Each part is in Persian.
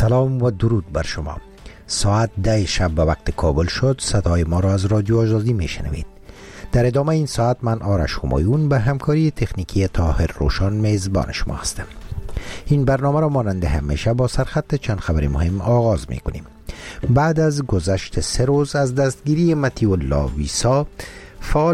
سلام و درود بر شما. ساعت 10 شب به وقت کابل شد. صدای ما را از رادیو آزادی میشنوید. در ادامه این ساعت من آرش همایون به همکاری تکنیکی طاهر روشن میزبان شما هستم. این برنامه را مانند همیشه با سرخط چند خبر مهم آغاز میکنیم. بعد از گذشت 3 روز از دستگیری مطیع الله ویسا، فعال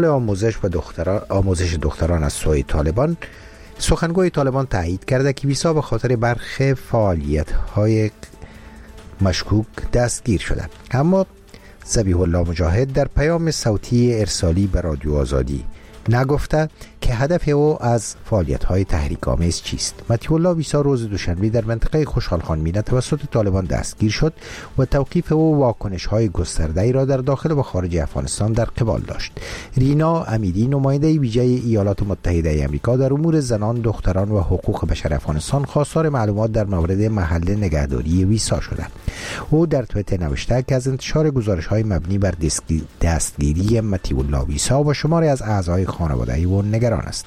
آموزش دختران از سوی طالبان، سخنگوی طالبان تایید کرده که ویسا به خاطر برخی فعالیت‌های مشکوک دستگیر شده. اما ذبیح الله مجاهد در پیام صوتی ارسالی به رادیو آزادی نگفته که هدف او از فعالیت‌های تحریک‌آمیز چیست. مطیع الله ویسا روز دوشنبه در منطقه خوشحال خان مینه توسط طالبان دستگیر شد و توقیف او واکنش‌های گسترده‌ای را در داخل و خارج افغانستان در قبال داشت. رینا امیری، نماینده ویژه ایالات متحده آمریکا در امور زنان، دختران و حقوق بشر افغانستان، خواستار معلومات در مورد محل نگهداری ویسا شده. او در توییتر نوشته که از انتشار گزارش‌های مبنی بر دستگیری مطیع الله ویسا و شماری از اعضای خانواده او نگران است.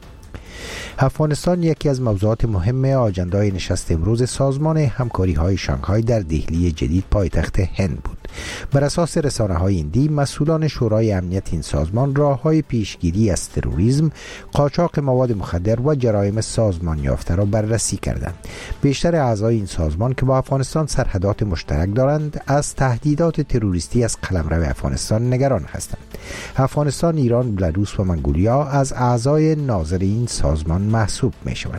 افغانستان یکی از موضوعات مهم آجندای نشست امروز سازمان همکاری‌های شانگهای در دهلی جدید پایتخت هند بود. بر اساس رسانه‌های هندی، مسئولان شورای امنیت این سازمان راه‌های پیشگیری از تروریسم، قاچاق مواد مخدر و جرایم سازمان یافته را بررسی کردند. بیشتر اعضای این سازمان که با افغانستان سرحدات مشترک دارند، از تهدیدات تروریستی از قلمرو افغانستان نگران هستند. افغانستان، ایران، بلاروس و منگولیا از اعضای ناظر این سازمان محسوب می‌شوند.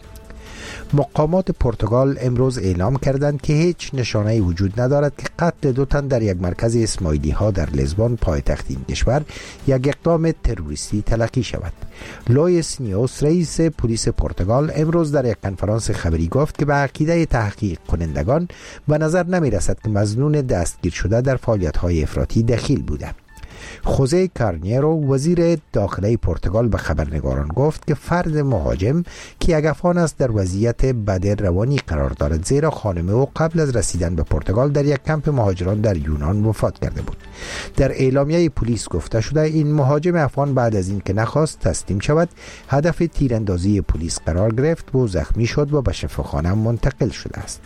مقامات پرتغال امروز اعلام کردند که هیچ نشانه‌ای وجود ندارد که قتل 2 تن در یک مرکز اسماعیلی‌ها در لیسبون پایتخت این کشور یک اقدام تروریستی تلقی شود. لوئیس نیوس، رئیس پلیس پرتغال، امروز در یک کنفرانس خبری گفت که به عقیده تحقیق کنندگان به نظر نمی‌رسد که مظنون دستگیر شده در فعالیت‌های افراطی دخیل بوده. خوزه کارنیرو، وزیر داخلی پرتغال، به خبرنگاران گفت که فرد مهاجم که یک افغان است در وضعیت بد روانی قرار دارد، زیرا خانم او قبل از رسیدن به پرتغال در یک کمپ مهاجران در یونان وفات کرده بود. در اعلامیه پلیس گفته شده این مهاجم افغان بعد از اینکه نخواست تسلیم شود، هدف تیراندازی پلیس قرار گرفت و زخمی شد و به شفاخانه منتقل شده است.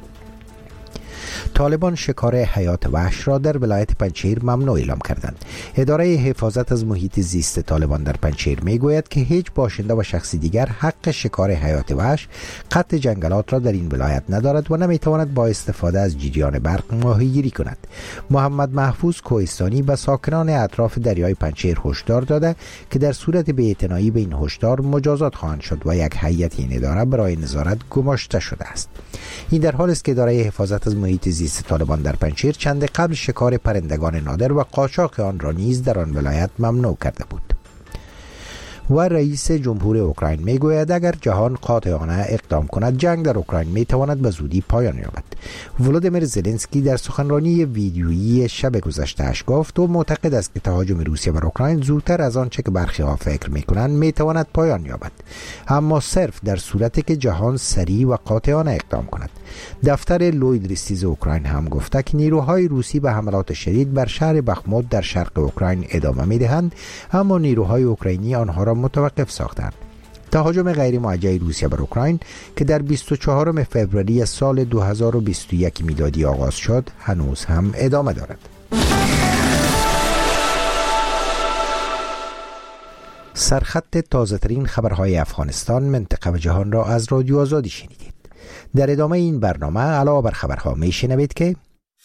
طالبان شکار حیات وحش را در ولایت پنجشیر ممنوع اعلام کردند. اداره حفاظت از محیط زیست طالبان در پنجشیر میگوید که هیچ باشنده و شخصی دیگر حق شکار حیات وحش، قطع جنگلات را در این ولایت ندارد و نمیتواند با استفاده از جریان برق ماهیگیری کند. محمد محفوظ کوهستانی به ساکنان اطراف دریای پنجشیر هشدار داده که در صورت بی‌اعتنایی به این هشدار مجازات خواهند شد و یک هیئت این اداره برای نظارت گماشته شده است. این در حالی است که اداره حفاظت از محیط زیست طالبان در پنجشیر چند قبل شکار پرندگان نادر و قاچاق آن را نیز در آن ولایت ممنوع کرده بود. و رئیس جمهور اوکراین میگوید اگر جهان قاطعانه اقدام کند، جنگ در اوکراین میتواند به زودی پایان یابد. ولودیمیر زلنسکی در سخنرانی ویدیویی شب گذشته اش گفت و معتقد است که تهاجم روسیه بر اوکراین زودتر از آنچه که برخی ها فکر میکنند میتواند پایان یابد، اما صرف در صورتی که جهان سریع و قاطعانه اقدام کند. دفتر لوید ریستیز اوکراین هم گفته که نیروهای روسی به حملات شدید بر شهر بخموت در شرق اوکراین ادامه میدهند، اما نیروهای اوکراینی آنها را متوقف ساختند. تهاجم غیر موجه روسیه بر اوکراین که در 24 فوریه سال 2021 میلادی آغاز شد، هنوز هم ادامه دارد. سرخط تازه‌ترین خبرهای افغانستان، منطقه و جهان را از رادیو آزادی شنیدید. در ادامه این برنامه علاوه بر خبرها میشنوید که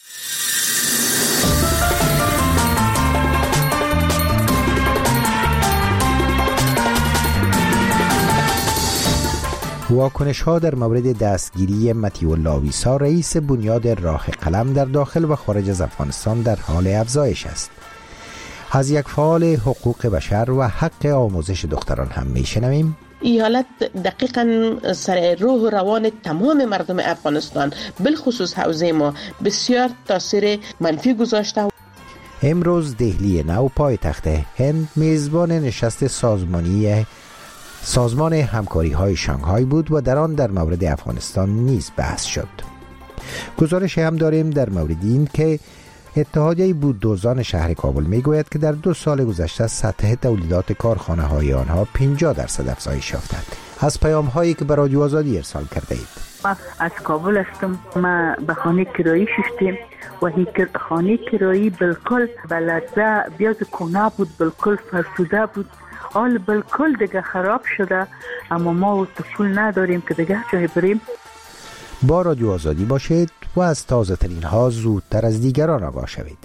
واکنش ها در مورد دستگیری مطیع الله ویسا، رئیس بنیاد راه قلم، در داخل و خارج از افغانستان در حال افزایش است. از یک فعال حقوق بشر و حق آموزش دختران هم میشنویم. این حالت دقیقاً سر روح و روان تمام مردم افغانستان، بالخصوص حوزه ما، بسیار تاثیر منفی گذاشته. امروز دهلی نو، پایتخت هند، میزبان نشست سازمان همکاری های شانگهای بود و در آن در مورد افغانستان نیز بحث شد. گزارش هم داریم در مورد این که اتحادیه بوددوزان شهر کابل میگوید که در 2 سال گذشته سطح تولیدات کارخانه های آنها 50% افزایش یافته. از پیام هایی که به رادیو آزادی ارسال کرده اید. ما از کابل هستم. ما به خانه کرایی شدیم و این خانه کرایی بالکل بلده بیاد کنه بود، بالکل فرسوده بود، حال بالکل دیگه خراب شده. اما ما پول نداریم که دیگه جای بریم. با رادیو آزادی باشید و از تازه ترین ها زودتر از دیگران آگاه شوید.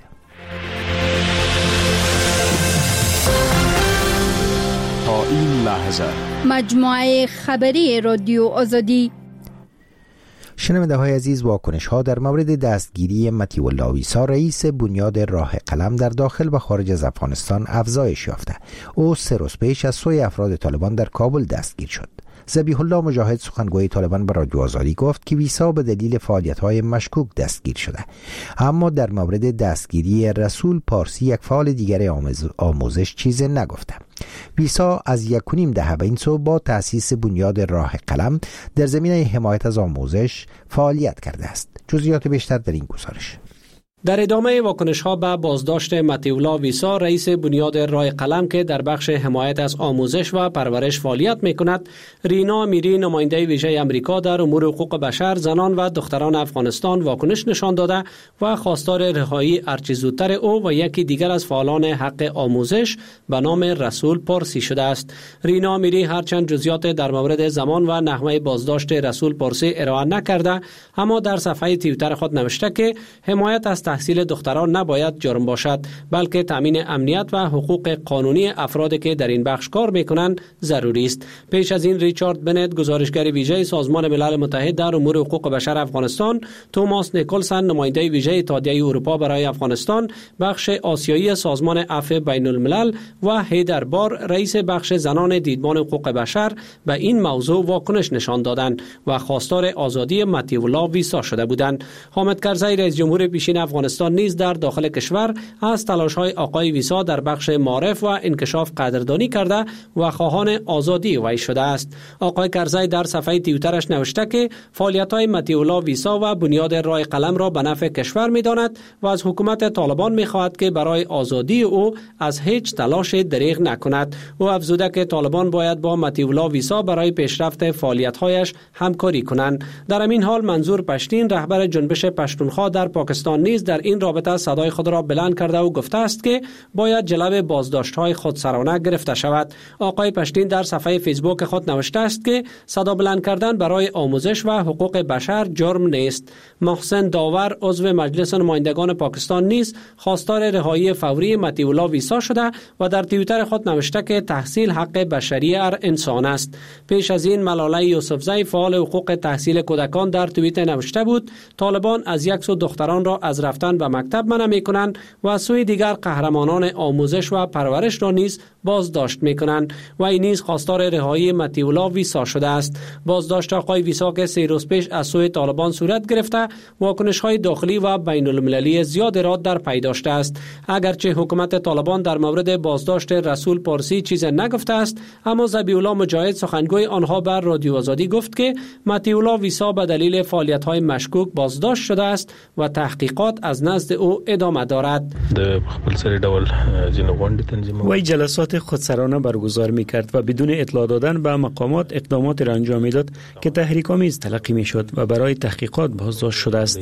تا این لحظه مجموعه خبری رادیو آزادی. شنونده های عزیز، واکنش ها در مورد دستگیری مطیع الله ویسا رئیس بنیاد راه قلم در داخل و خارج از افغانستان افزایش یافته. او 3 روز پیش از سوی افراد طالبان در کابل دستگیر شد. ذبیح الله مجاهد سخنگوی طالبان به رادیو آزادی گفت که ویسا به دلیل فعالیت‌های مشکوک دستگیر شده، اما در مورد دستگیری رسول پارسی یک فعال دیگر آموزش چیزی نگفته. ویسا از 1.5 دهه به این سو با تأسیس بنیاد راه قلم در زمینه حمایت از آموزش فعالیت کرده است. جزئیات بیشتر در این گزارش. در ادامه واکنش‌ها به بازداشت مطیع الله ویسا رئیس بنیاد راه قلم که در بخش حمایت از آموزش و پرورش فعالیت می‌کند، رینا میری نماینده ویژه آمریکا در امور حقوق بشر، زنان و دختران افغانستان واکنش نشان داده و خواستار رهایی هرچه زودتر او و یکی دیگر از فعالان حق آموزش به نام رسول پارسی شده است. رینا میری هرچند جزئیات در مورد زمان و نحوه بازداشت رسول پارسی ارائه نکرده، اما در صفحه توییتر خود نوشته که حمایت از تحصیل دختران نباید جرم باشد، بلکه تامین امنیت و حقوق قانونی افرادی که در این بخش کار میکنند ضروری است. پیش از این ریچارد بنت گزارشگر ویژه سازمان ملل متحد در امور حقوق بشر افغانستان، توماس نیکلسن نماینده ویژه اتحادیه اروپا برای افغانستان بخش آسیایی سازمان عفو بین الملل و هیدر بار رئیس بخش زنان دیدبان حقوق بشر به این موضوع واکنش نشان دادند و خواستار آزادی مطیع الله ویسا شده بودند. حامد کرزی رئیس جمهور پیشین افغانستان نیز در داخل کشور از تلاش‌های آقای ویسا در بخش معارف و انکشاف قدردانی کرده و خواهان آزادی وی شده است. آقای کرزی در صفحه توییترش نوشته که فعالیت‌های مطیع الله ویسا و بنیاد راه قلم را به نفع کشور می‌داند و از حکومت طالبان می‌خواهد که برای آزادی او از هیچ تلاش دریغ نکند. او افزوده که طالبان باید با مطیع الله ویسا برای پیشرفت فعالیت‌هایش همکاری کنند. در همین حال منظور پشتین رهبر جنبش پشتونخوا در پاکستان نیز در این رابطه صدای خود را بلند کرده و گفته است که باید جلب بازداشت‌های خودسرانه گرفته شود. آقای پشتین در صفحه فیسبوک خود نوشته است که صدا بلند کردن برای آموزش و حقوق بشر جرم نیست. محسن داور عضو مجلس نمایندگان پاکستان نیز خواستار رهایی فوری مطیع الله ویسا شده و در توییتر خود نوشته که تحصیل حق بشری هر انسان است. پیش از این ملاله یوسفزی فعال حقوق تحصیل کودکان در توییت نوشته بود طالبان از یک سو دختران را از رفتن به مکتب منع می‌کنند و از سوی دیگر قهرمانان آموزش و پرورش را نیز بازداشت می‌کنند و این نیز خواستار رهایی مطیع الله ویسا شده است. بازداشت آقای ویسا که 3 روز پیش از سوی طالبان صورت گرفته واکنش‌های داخلی و بین المللی زیاد را در پی داشته است. اگرچه حکومت طالبان در مورد بازداشت رسول پارسی چیز نگفته است، اما ذبیح الله مجاهد سخنگوی آنها بر رادیو آزادی گفت که مطیع الله ویسا به دلیل فعالیت‌های مشکوک بازداشت شده است و تحقیقات از نزد او ادامه دارد. وی جلسات خودسرانه برگزار می‌کرد و بدون اطلاع دادن به مقامات اقدامات را انجام می‌داد که تحریک‌آمیز تلقی می‌شد و برای تحقیقات بازداشت شده است.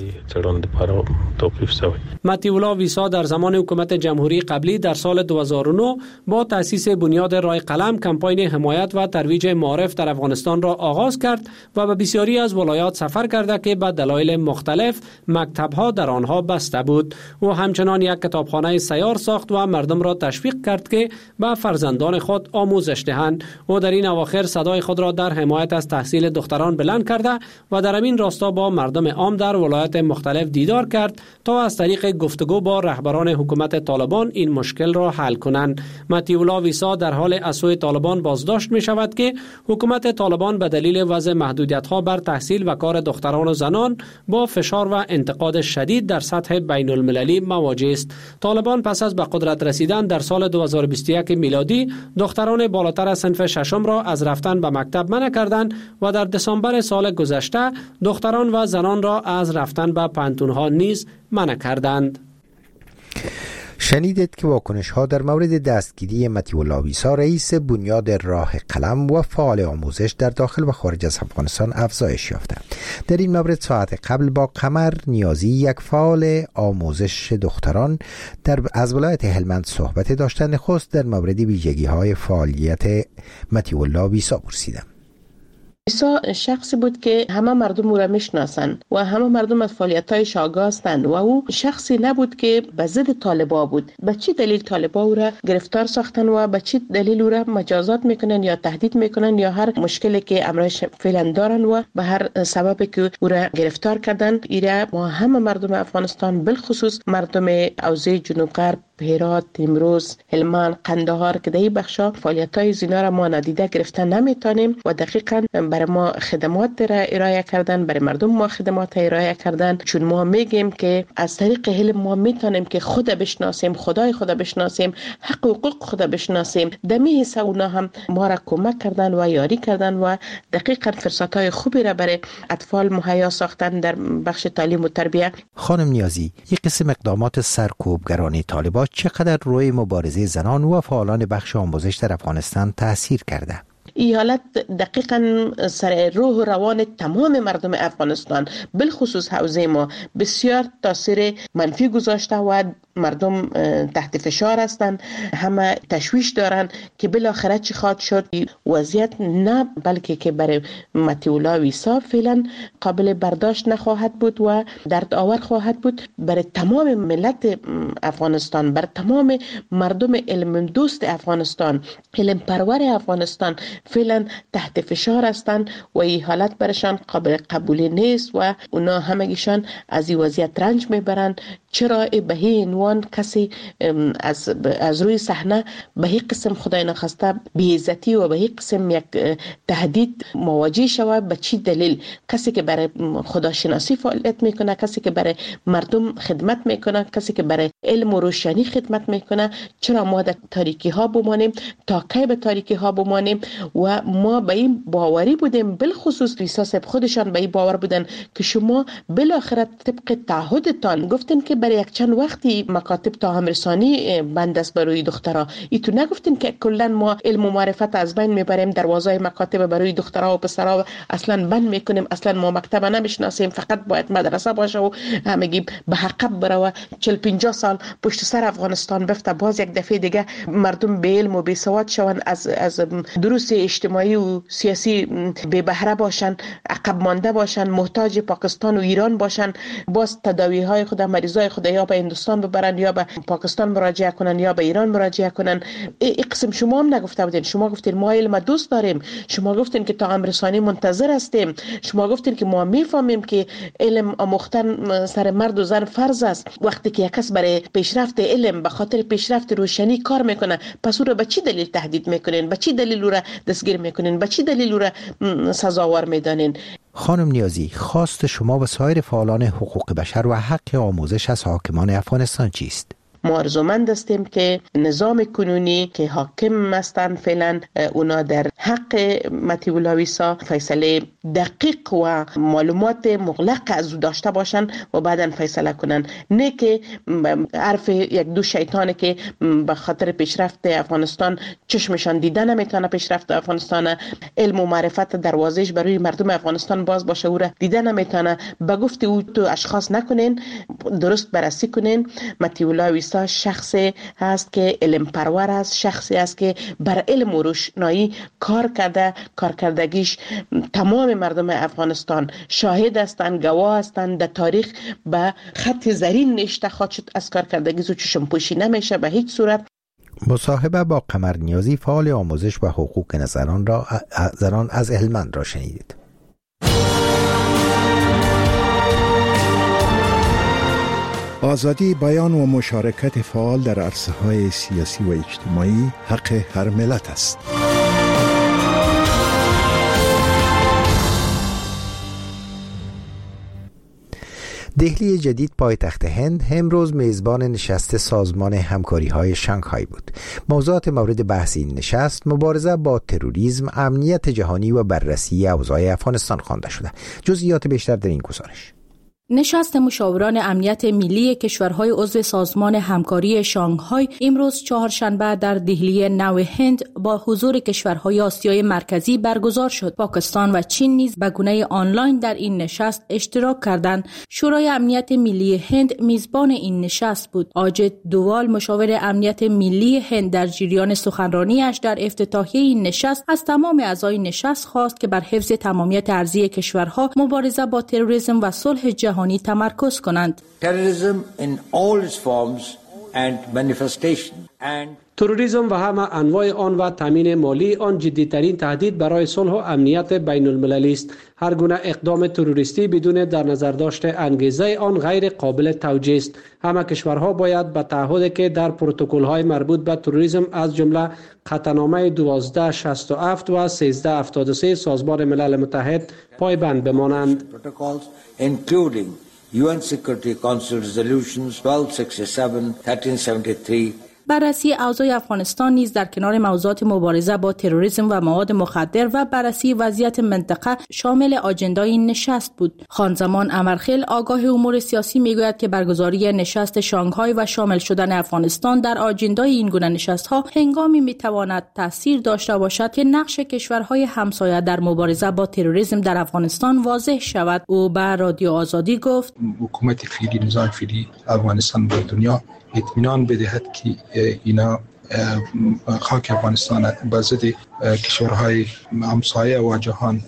مطیع الله ویسا در زمان حکومت جمهوری قبلی در سال 2009 با تأسیس بنیاد راه قلم کمپاین حمایت و ترویج معارف در افغانستان را آغاز کرد و به بسیاری از ولایات سفر کرده که به دلایل مختلف مکتب‌ها در آنها بسته بود. او همچنان یک کتابخانه سیار ساخت و مردم را تشویق کرد که به فرزندان خود آموزش دهند. او در این اواخر صدای خود را در حمایت از تحصیل دختران بلند کرده و در همین راستا با مردم عام در ولایات مختلف دیدار کرد تا از طریق گفتگو با رهبران حکومت طالبان این مشکل را حل کنند. مطیع الله ویسا در حال از سوی طالبان بازداشت می شود که حکومت طالبان به دلیل وضع محدودیت‌ها بر تحصیل و کار دختران و زنان با فشار و انتقاد شدید در سطح بین المللی مواجه است. طالبان پس از به قدرت رسیدن در سال 2021 میلادی دختران بالاتر از صنف ششم را از رفتن به مکتب منع کردند و در دسامبر سال گذشته دختران و زنان را از رفتن به پانتون‌ها نیز منع کردند. شنیدید که واکنش ها در مورد دستگیری مطیع الله ویسا رئیس بنیاد راه قلم و فعال آموزش در داخل و خارج از افغانستان افزایش یافته. در این مورد ساعت قبل با قمر نیازی، یک فعال آموزش دختران از ولایت هلمند صحبت داشتن، نخست در مورد ویژگی های فعالیت مطیع الله ویسا پرسیدم. ویسا شخصی بود که همه مردم او را میشناسن و همه مردم از فعالیت‌هایش آگاه هستند و او شخصی نبود که به ضد طالبا بود. به چه دلیل طالبا او را گرفتار ساختن و به چه دلیل او را مجازات میکنن یا تهدید میکنن یا هر مشکلی که امرش فعلا دارن و به هر سببی که او را گرفتار کردن، ایره ما همه مردم افغانستان بالخصوص مردم حوزه جنوب غرب، هرات، امروز، هلمند، قندهار که در این بخشا فعالیت‌های زینا را ما نادیده گرفتن نمیتونیم و دقیقاً برای ما خدمات را ارائه کردن، برای مردم ما خدمات ارائه کردن، چون ما میگیم که از طریق علم ما میتونیم که خود بشناسیم، خدای خود بشناسیم، حق و حقوق خود بشناسیم. دمی حصه اونا هم ما را کمک کردن و یاری کردن و دقیقاً فرصت‌های خوبی را برای اطفال مهیا ساختن در بخش تعلیم و تربیت. خانم نیازی، یک قسم اقدامات سرکوبگران طالبان چقدر روی مبارزه زنان و فعالان بخش آموزش در افغانستان تأثیر کرده؟ این حالت دقیقاً سر روح و روان تمام مردم افغانستان بالخصوص حوزه ما بسیار تاثیر منفی گذاشته و مردم تحت فشار هستند، همه تشویش دارن که بالاخره چی خواهد شد. وضعیت نه بلکه که برای مطیع الله ویسا فعلا قابل برداشت نخواهد بود و درد آور خواهد بود برای تمام ملت افغانستان، برای تمام مردم علم دوست افغانستان، علم پرور افغانستان فعلا تحت فشار هستند و این حالت برشان قابل قبول نیست و اونا همگیشان از این وضعیت رنج میبرند. چرا به این عنوان کسی از روی صحنه به این قسم خدای نخواسته بی‌عزتی و به این قسم یک تهدید مواجه شود؟ به چی دلیل؟ کسی که برای خداشناسی فعالیت میکنه، کسی که برای مردم خدمت میکنه، کسی که برای علم و روشنی خدمت میکنه، چرا ما در تاریکی ها بمانیم؟ تا کی به تاریکی ها بمانیم؟ و ما به این باوری بودیم، بالخصوص ویسا صاحب خودشان به این باور بودن که شما بالاخره طبق تعهدتان گفتین که برای یک چند وقتی مکاتب تاهم رسانی بند است برای دخترها. ایتو نگفتین که کلا ما علم و معرفت از بین میبریم، دروازه مکاتب برای دخترها و پسرها اصلا بند میکنیم، اصلا ما مکتب نمیشناسیم، فقط باید مدرسه باشه و همگی به حقب بره و 40-50 سال پشت سر افغانستان بفته، باز یک دفعه دیگه مردم به علم و بی سواد شون، از دروس اجتماعی و سیاسی بی بهره باشن، عقب مانده باشن، محتاج پاکستان و ایران باشن، باز تداوی های خود، مریضای خود یا به هندوستان ببرن یا به پاکستان مراجعه کنن یا به ایران مراجعه کنن. این قسم شما هم نگفته بودین. شما گفتین ما علم دوست داریم، شما گفتین که تاهم رسانی منتظر هستیم، شما گفتین که ما میفهمیم که علم آموختن سر مرد و زن فرض است. وقتی که یک کس برای پیشرفت علم به خاطر پیشرفت روشنی کار میکنه، پس او را به چی دلیل تهدید میکنین؟ به چی دلیل او را دستگیر میکنین؟ به چی دلیل او را سزاوار میدانین؟ خانم نیازی، خواست شما و سایر فعالان حقوق بشر و حق آموزش از حاکمان افغانستان چیست؟ ما آرزومند هستیم که نظام کنونی که حاکم هستند فعلا اونا در حق مطیع الله ویسا فیصله دقیق و معلومات مغلق از او داشته باشن و بعداً فیصله کنن، نه که حرف یک دو شیطانی که به خاطر پیشرفت افغانستان چشمشان دیده نمیتونه پیشرفت افغانستان، علم و معرفت دروازهش برای مردم افغانستان باز باشه او را دیده نمیتونه. به گفت او تو اشخاص نکنین، درست بررسی کنین. مطیع الله ویسا شخصی هست که علم پرور است، شخصی است که بر علم و روشنایی کار کرده، کارکردگیش تمام مردم افغانستان شاهد هستند، گواه هستند. در تاریخ به خط زرین نوشته خواهد شد از کارکردگی و چشم پوشی نمیشه به هیچ صورت. مصاحبه با قمر نیازی، فعال آموزش و حقوق زنان از هلمند را شنیدید. آزادی بیان و مشارکت فعال در عرصه‌های سیاسی و اجتماعی حق هر ملت است. دهلی جدید پایتخت هند امروز میزبان نشست سازمان همکاری‌های شانگهای بود. موضوعات مورد بحث این نشست مبارزه با تروریسم، امنیت جهانی و بررسی اوضاع افغانستان خوانده شده. جزئیات بیشتر در این گزارش. نشست مشاوران امنیت ملی کشورهای عضو سازمان همکاری شانگهای امروز چهارشنبه در دهلی نو هند با حضور کشورهای آسیای مرکزی برگزار شد. پاکستان و چین نیز به گونه آنلاین در این نشست اشتراک کردند. شورای امنیت ملی هند میزبان این نشست بود. آجت دووال مشاور امنیت ملی هند در جریان سخنرانیش در افتتاحیه این نشست از تمام اعضای نشست خواست که بر حفظ تمامیت ارضی کشورها، مبارزه با تروریسم و صلح جهانی تمرکز کنند. تروریسم و همه انواع آن و تامین مالی آن جدیترین تهدید برای صلح و امنیت بین المللی است. هر گونه اقدام تروریستی بدون در نظر داشت انگیزه آن غیر قابل توجیه است. همه کشورها باید به تعهدی که در پروتکل‌های مربوط به تروریسم از جمله قطعنامه 1267 و 1373 سازمان ملل متحد پایبند بمانند. UN Security Council Resolutions 1267, 1373. بررسی اوضاع افغانستان نیز در کنار موضوعات مبارزه با تروریسم و مواد مخدر و بررسی وضعیت منطقه شامل آجندای این نشست بود. خانزمان امرخیل آگاه امور سیاسی میگوید که برگزاری نشست شانگهای و شامل شدن افغانستان در آجندای این گونه نشست‌ها هنگامی میتواند تاثیر داشته باشد که نقش کشورهای همسایه در مبارزه با تروریسم در افغانستان واضح شود. او به رادیو آزادی گفت: حکومت فعلی، نظام فعلی افغانستان به دنیا اطمینان بدهد که اینا خاک افغانستان به ضد کشورهای همسایه و جهان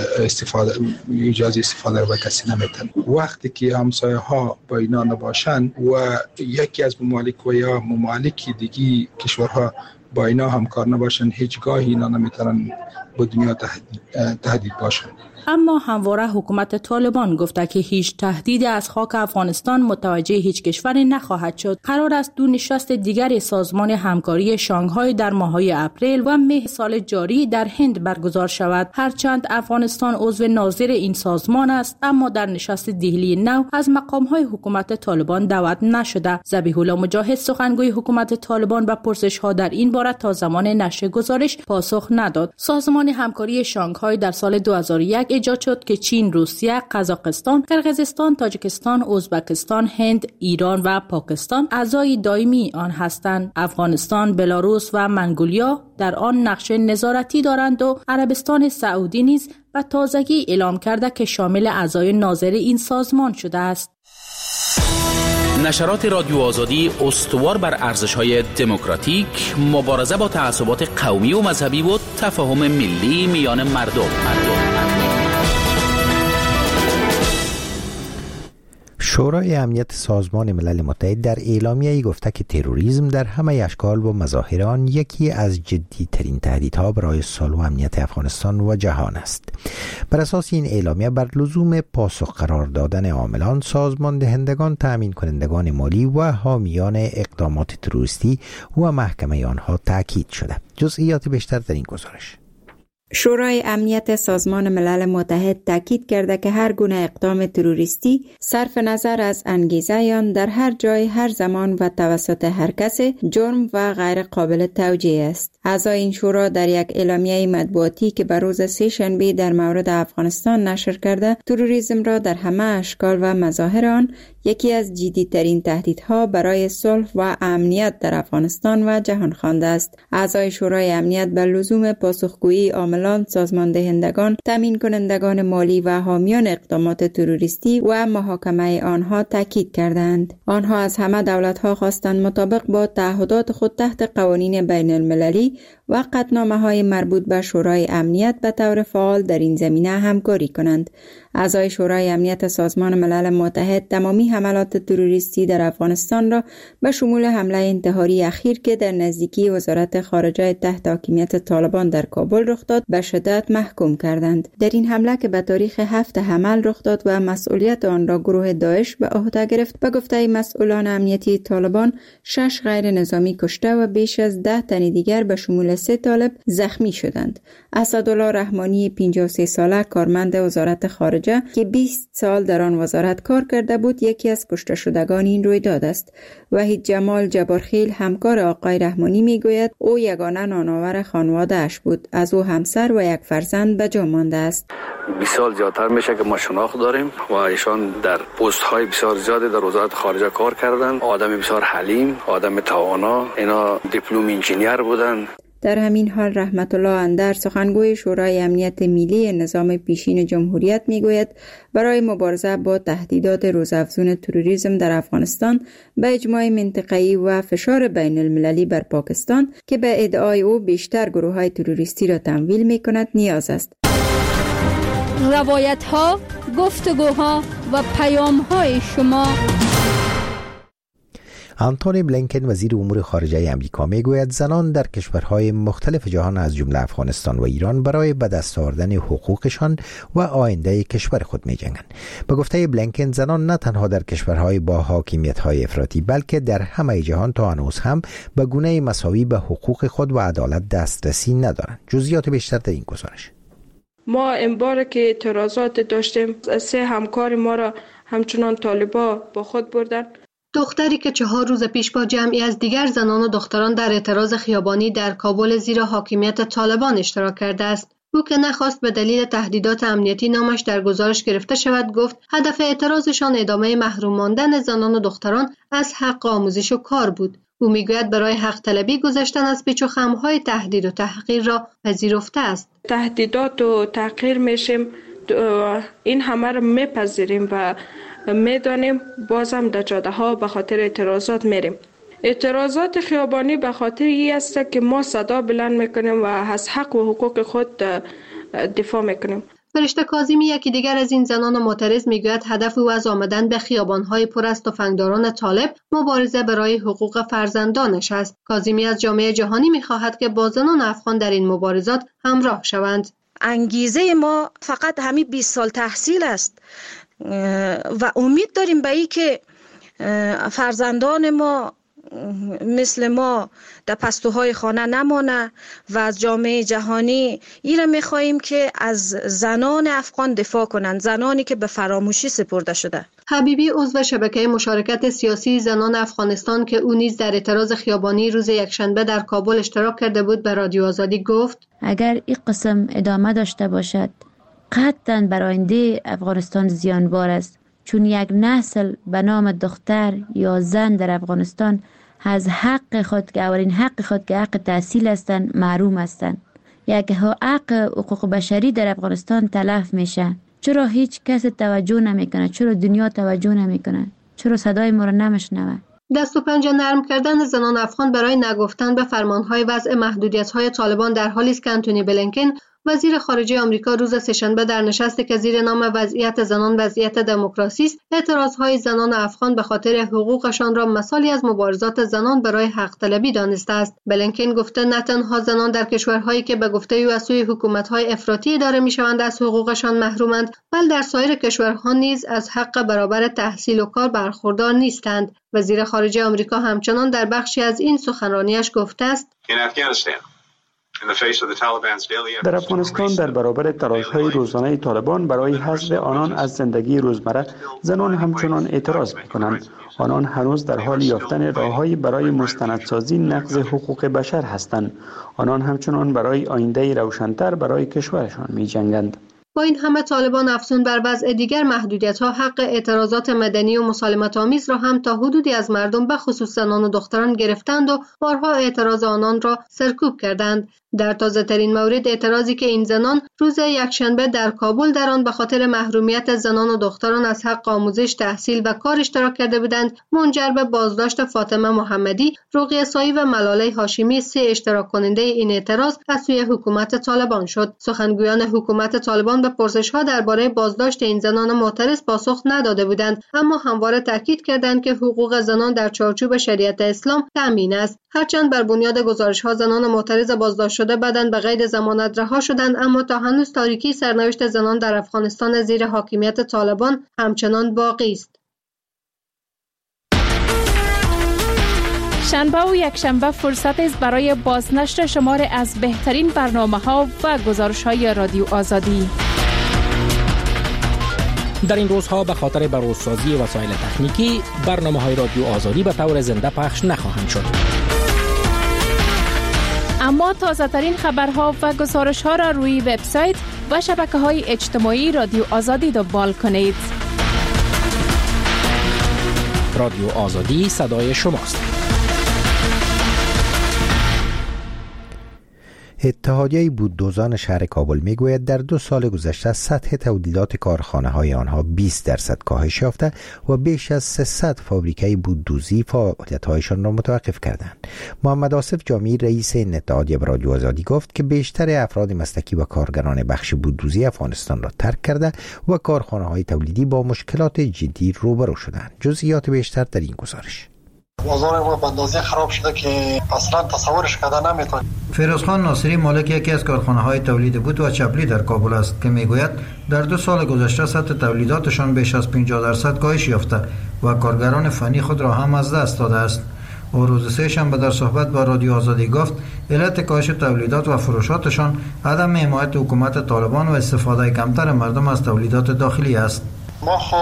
اجازه استفاده را به کسی نمیدن. وقتی که همسایه ها با اینا نباشند و یکی از ممالک و یا ممالک دیگی کشورها با اینا همکار نباشند، هیچگاه اینا نمیتونن به دنیا تهدید باشند. اما همواره حکومت طالبان گفته که هیچ تهدیدی از خاک افغانستان متوجه هیچ کشوری نخواهد شد. قرار است دو نشست دیگر سازمان همکاری شانگهای در ماه‌های اپریل و مه سال جاری در هند برگزار شود. هرچند افغانستان عضو ناظر این سازمان است، اما در نشست دهلی نو از مقام‌های حکومت طالبان دعوت نشده. ذبیح الله مجاهد سخنگوی حکومت طالبان به پرسش‌ها در این باره تا زمان نشر گزارش پاسخ نداد. سازمان همکاری شانگهای در سال 2001 ایجاد شد که چین، روسیه، قزاقستان، قرقیزستان، تاجیکستان، ازبکستان، هند، ایران و پاکستان اعضای دائمی آن هستند. افغانستان، بلاروس و منگولیا در آن نقش نظارتی دارند و عربستان سعودی نیز به تازگی اعلام کرده که شامل اعضای ناظر این سازمان شده است. نشرات رادیو آزادی استوار بر ارزش‌های دموکراتیک، مبارزه با تعصبات قومی و مذهبی و تفاهم ملی میان مردم. شورای امنیت سازمان ملل متحد در اعلامیه‌ای گفته که تروریسم در همه اشکال و مظاهر آن یکی از جدی‌ترین تهدیدها برای صلح و امنیت افغانستان و جهان است. بر اساس این اعلامیه بر لزوم پاسخ قرار دادن عاملان، سازمان دهندگان، تأمین کنندگان مالی و حامیان اقدامات تروریستی و محکمه آنها تاکید شده. جزئیات بیشتر در این گزارش. شورای امنیت سازمان ملل متحد تاکید کرده که هر گونه اقدام تروریستی صرف نظر از انگیزه آن در هر جای، هر زمان و توسط هر کس جرم و غیر قابل توجیه است. اعضای این شورا در یک اعلامیه مطبوعاتی که بر روز سه شنبه در مورد افغانستان نشر کرده، تروریسم را در همه اشکال و مظاهر آن یکی از جدی‌ترین تهدیدها برای صلح و امنیت در افغانستان و جهان خوانده است. اعضای شورای امنیت به لزوم پاسخگویی عاملان، سازمان دهندگان، تامین کنندگان مالی و حامیان اقدامات تروریستی و محاکمه آنها تاکید کردند. آنها از همه دولت‌ها خواستند مطابق با تعهدات خود تحت قوانین بین المللی و قطعنامه‌های مربوط به شورای امنیت به طور فعال در این زمینه همکاری کنند. اعضای شورای امنیت سازمان ملل متحد تمامی حملات تروریستی در افغانستان را به شمول حمله انتحاری اخیر که در نزدیکی وزارت خارجه تحت حاکمیت طالبان در کابل رخ داد به شدت محکوم کردند. در این حمله که به تاریخ 7 حمل رخ داد و مسئولیت آن را گروه داعش به عهده گرفت، به گفته مسئولان امنیتی طالبان 6 غیر نظامی کشته و بیش از 10 تن دیگر به شمول 3 طالب زخمی شدند. اسدالله رحمانی 53 ساله کارمند وزارت خارجه که 20 سال در آن وزارت کار کرده بود، یکی یکی از کشته شدگان این رویداد است. وحید جمال جبارخیل همکار آقای رحمانی میگوید او یگانه نانآور خانواده اش بود. از او همسر و یک فرزند به جا مانده است. 20 سال زیادتر میشه که ما شناخت داریم و ایشان در پست های بسیار زیادی در وزارت خارجه کار کردند. آدم بسیار حلیم، آدم توانا، اینا دیپلم انجینیر بودند. در همین حال رحمت الله اندر سخنگوی شورای امنیت ملی نظام پیشین جمهوریت میگوید برای مبارزه با تهدیدات روزافزون تروریسم در افغانستان به اجماع منطقه‌ای و فشار بین المللی بر پاکستان که به ادعای او بیشتر گروه‌های تروریستی را تمویل می‌کند نیاز است. روایت‌ها، گفتگوها و پیام‌های شما. آنتونی بلینکن وزیر امور خارجه آمریکا میگوید زنان در کشورهای مختلف جهان از جمله افغانستان و ایران برای به دست آوردن حقوقشان و آینده کشور خود می‌جنگند. به گفته بلینکن زنان نه تنها در کشورهای با حاکمیت‌های افراطی بلکه در همه جهان تا هنوز هم به گونه مساوی به حقوق خود و عدالت دسترسی ندارند. جزئیات بیشتر در این گزارش. ما این بار که اعتراضات داشتیم 3 همکار ما را همچنان طالبا با خود بردن. دختری که 4 روز پیش با جمعی از دیگر زنان و دختران در اعتراض خیابانی در کابل زیر حاکمیت طالبان اشتراک کرده است. او که نخواست به دلیل تهدیدات امنیتی نامش در گزارش گرفته شود گفت هدف اعتراضشان ادامه محروم ماندن زنان و دختران از حق آموزش و کار بود. او میگوید برای حق طلبی گذشتن از پیچ و خم‌های تهدید و تحقیر را پذیرفته است. تهدیدات و تحقیر میشیم، این همه را میپذیریم و میدانیم، بازم در جاده ها به خاطر اعتراضات میریم. اعتراضات خیابانی به خاطر این است که ما صدا بلند میکنیم و از حق و حقوق خود دفاع میکنیم. فرشته کاظمی یکی دیگر از این زنان معترض میگوید هدف او از آمدن به خیابان‌های پر از تفنگداران طالب مبارزه برای حقوق فرزندانش است. کاظمی از جامعه جهانی میخواهد که با زنان افغان در این مبارزات همراه شوند. انگیزه ما فقط همین 20 سال تحصیل است و امید داریم به این که فرزندان ما مثل ما در پستوهای خانه نمانه و از جامعه جهانی این را می‌خواهیم که از زنان افغان دفاع کنند، زنانی که به فراموشی سپرده شده. حبیبی عضو شبکه مشارکت سیاسی زنان افغانستان که او نیز در اعتراض خیابانی روز یکشنبه در کابل اشتراک کرده بود به رادیو آزادی گفت اگر این قسم ادامه داشته باشد قطعاً بر آینده افغانستان زیانبار است، چون یک نسل به نام دختر یا زن در افغانستان از حق خود که اولین حق خود که حق تحصیل هستند محروم هستند. یک حق حقوق بشری در افغانستان تلف میشه. چرا هیچ کس توجه نمیکنه؟ چرا دنیا توجه نمیکنه؟ چرا صدای ما را نمیشنوه؟ دست و پنجه نرم کردن زنان افغان برای نگفتن به فرمانهای وضع محدودیت‌های طالبان در حالی است که آنتونی بلینکن وزیر خارجه آمریکا روز سه‌شنبه در نشستی که زیر نام وضعیت زنان وضعیت دموکراسی است اعتراضهای زنان افغان به خاطر حقوقشان را مثالی از مبارزات زنان برای حق طلبی دانسته است. بلینکن گفته نه تنها زنان در کشورهایی که به گفته او از سوی حکومت‌های افراطی اداره می‌شوند از حقوقشان محرومند، بلکه در سایر کشورها نیز از حق برابر تحصیل و کار برخوردار نیستند. وزیر خارجه آمریکا همچنان در بخشی از این سخنرانیش گفته است در افغانستان در برابر تلاش‌های روزانه طالبان برای حذف آنان از زندگی روزمره زنان همچنان اعتراض می‌کنند. آنان هنوز در حال یافتن راه‌هایی برای مستندسازی نقض حقوق بشر هستند. آنان همچنان برای آینده روشن‌تر برای کشورشان می‌جنگند. با این همه طالبان افزون بر وضع دیگر محدودیت‌ها حق اعتراضات مدنی و مسالمت آمیز را هم تا حدودی از مردم به خصوص زنان و دختران گرفتند و بارها اعتراض آنان را سرکوب کردند. در تازه‌ترین مورد اعتراضی که این زنان روز یکشنبه در کابل در آن به خاطر محرومیت زنان و دختران از حق آموزش، تحصیل و کار اشتراک کرده بودند، منجر به بازداشت فاطمه محمدی، رقیه سایی و ملاله هاشمی 3 اشتراک کننده این اعتراض از سوی حکومت طالبان شد. سخنگویان حکومت طالبان به پرسش‌ها درباره بازداشت این زنان معترض پاسخ نداده بودند، اما همواره تاکید کردند که حقوق زنان در چارچوب شریعت اسلام تامین است. هرچند بر بنیاد گزارش‌ها زنان معترض بازداشت شده بعداً به قید ضمانت رها شدند، اما تا هنوز تاریکی سرنوشت زنان در افغانستان زیر حاکمیت طالبان همچنان باقی است. شنبه و یکشنبه فرصت است برای بازنشر شماری از بهترین برنامه‌ها و گزارش‌های رادیو آزادی. در این روزها به خاطر بروزسازی وسایل تکنیکی برنامه‌های رادیو آزادی به طور زنده پخش نخواهند شد. اما تازه ترین خبرها و گزارش ها را روی وبسایت و شبکه‌های اجتماعی رادیو آزادی دنبال کنید. رادیو آزادی صدای شماست. اتحادیه بوددوزان شهر کابل میگوید در 2 سال گذشته سطح تولیدات کارخانه های آنها 20% کاهش یافته و بیش از 300 فابریکه بوددوزی فعالیت‌هایشان را متوقف کردند. محمد آصف جامی رئیس این اتحادیه به رادیو آزادی گفت که بیشتر افراد مسلکی و کارگران بخش بوددوزی افغانستان را ترک کرده و کارخانه های تولیدی با مشکلات جدی روبرو شدند. جزئیات بیشتر در این گزارش. بازار ما به اندازه خراب شده که اصلا تصورش کردن نمیتونیم. فیروزخان ناصری مالک یکی از کارخانه‌های تولید بود و چپلی در کابل است که میگوید در 2 سال گذشته سطح تولیداتشان بیش از 50% کاهش یافته و کارگران فنی خود را هم از دست داده است. او روز سه‌شنبه در صحبت با رادیو آزادی گفت علت کاهش تولیدات و فروشاتشان عدم حمایت حکومت طالبان و استفاده کمتر مردم از تولیدات داخلی است. ما خو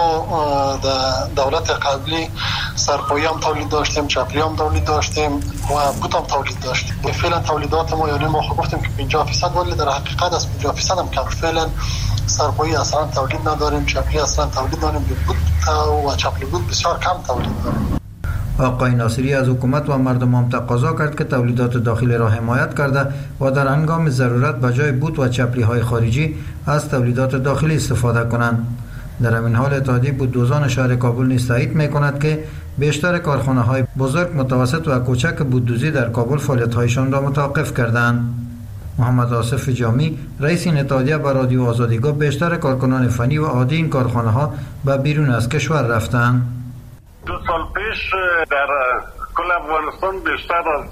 دولت قبلی سرپایی هم تولید داشتیم، چپلی هم تولید داشتیم و بوت هم تولید داشتیم. فعلا تولیدات ما یعنی ما خو گفتیم که 50% ولی در حقیقت از 50% هم کم. فعلا سرپایی اصلا تولید نداریم، چپلی اصلا تولید نداریم، بوت و چپلی بوت بسیار کم تولید داریم. آقای ناصری از حکومت و مردم هم تقاضا کرد که تولیدات داخلی را حمایت کرده و در هنگام ضرورت به جای بوت و چپلی های خارجی از تولیدات داخلی استفاده کنند. در همین حال اتحادیه بوددوزان شهر کابل نیز تایید می‌کند که بیشتر کارخانه‌های بزرگ، متوسط و کوچک بوددوزی در کابل فعالیت‌هایشان را متوقف کردند. محمد آصف جامی رئیس این اتحادیه به رادیو آزادی گفت بیشتر کارکنان فنی و عادی این کارخانه‌ها به بیرون از کشور رفتند. 2 سال پیش در کل افغانستان بیشتر از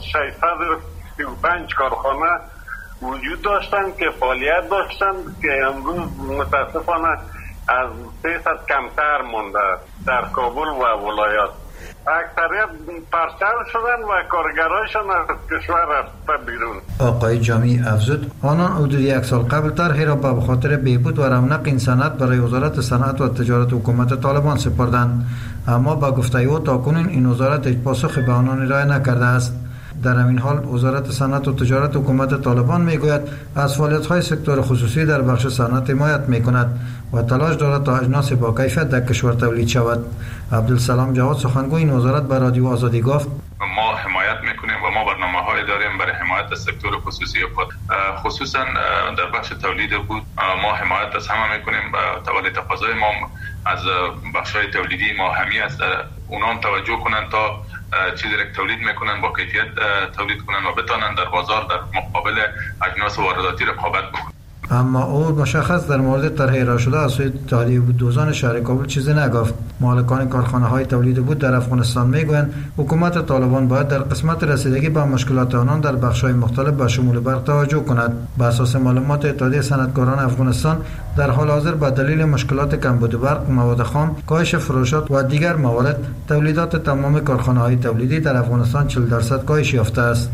635 کارخانه وجود داشتند که فعالیت داشتند که امروز متاسفانه از 300 کمتر مونده در کابل و ولایات. اکثریت پرچم شدن و کارگرایشان از کشور رفته بیرون. آقای جامی افزود آنان حدود 1 سال قبل طرحی را به خاطر بهبود و رونق این صنعت برای وزارت صنعت و تجارت حکومت طالبان سپردند، اما با گفته او تاکنون این وزارت هیچ پاسخی به آنان ارائه نکرده است. در همین حال وزارت صنعت و تجارت حکومت طالبان میگوید از فعالیت‌های سکتور خصوصی در بخش صنعت حمایت میکند و تلاش دارد تا اجناس با کیفیت در کشور تولید شود. عبدالسلام جواد سخنگوی این وزارت به رادیو آزادی گفت ما حمایت میکنیم و ما برنامه‌های داریم برای حمایت از سکتور خصوصی خصوصا در بخش تولید بود. ما حمایت از همه میکنیم و تقاضای ما از بخش‌های تولیدی ما همی است اونام توجه کنند تا چیزی را تولید میکنن با کیفیت تولید کنن و بتانن در بازار در مقابل اجناس وارداتی رقابت بکنن. اما او مشخص در مورد طرح ارائه شده از سوی اتحادیه بوددوزان شهر کابل چیزی نگفت. مالکان کارخانه‌های تولید بود در افغانستان میگویند حکومت طالبان باید در قسمت رسیدگی به مشکلات آنان در بخش‌های مختلف به شمول برق توجه کند. بر اساس معلومات اتحادیه صنعتکاران افغانستان در حال حاضر به دلیل مشکلات کمبود برق، مواد خام، کاهش فروشات و دیگر موارد تولیدات تمام کارخانه‌های تولیدی در افغانستان 40% کاهش یافته است.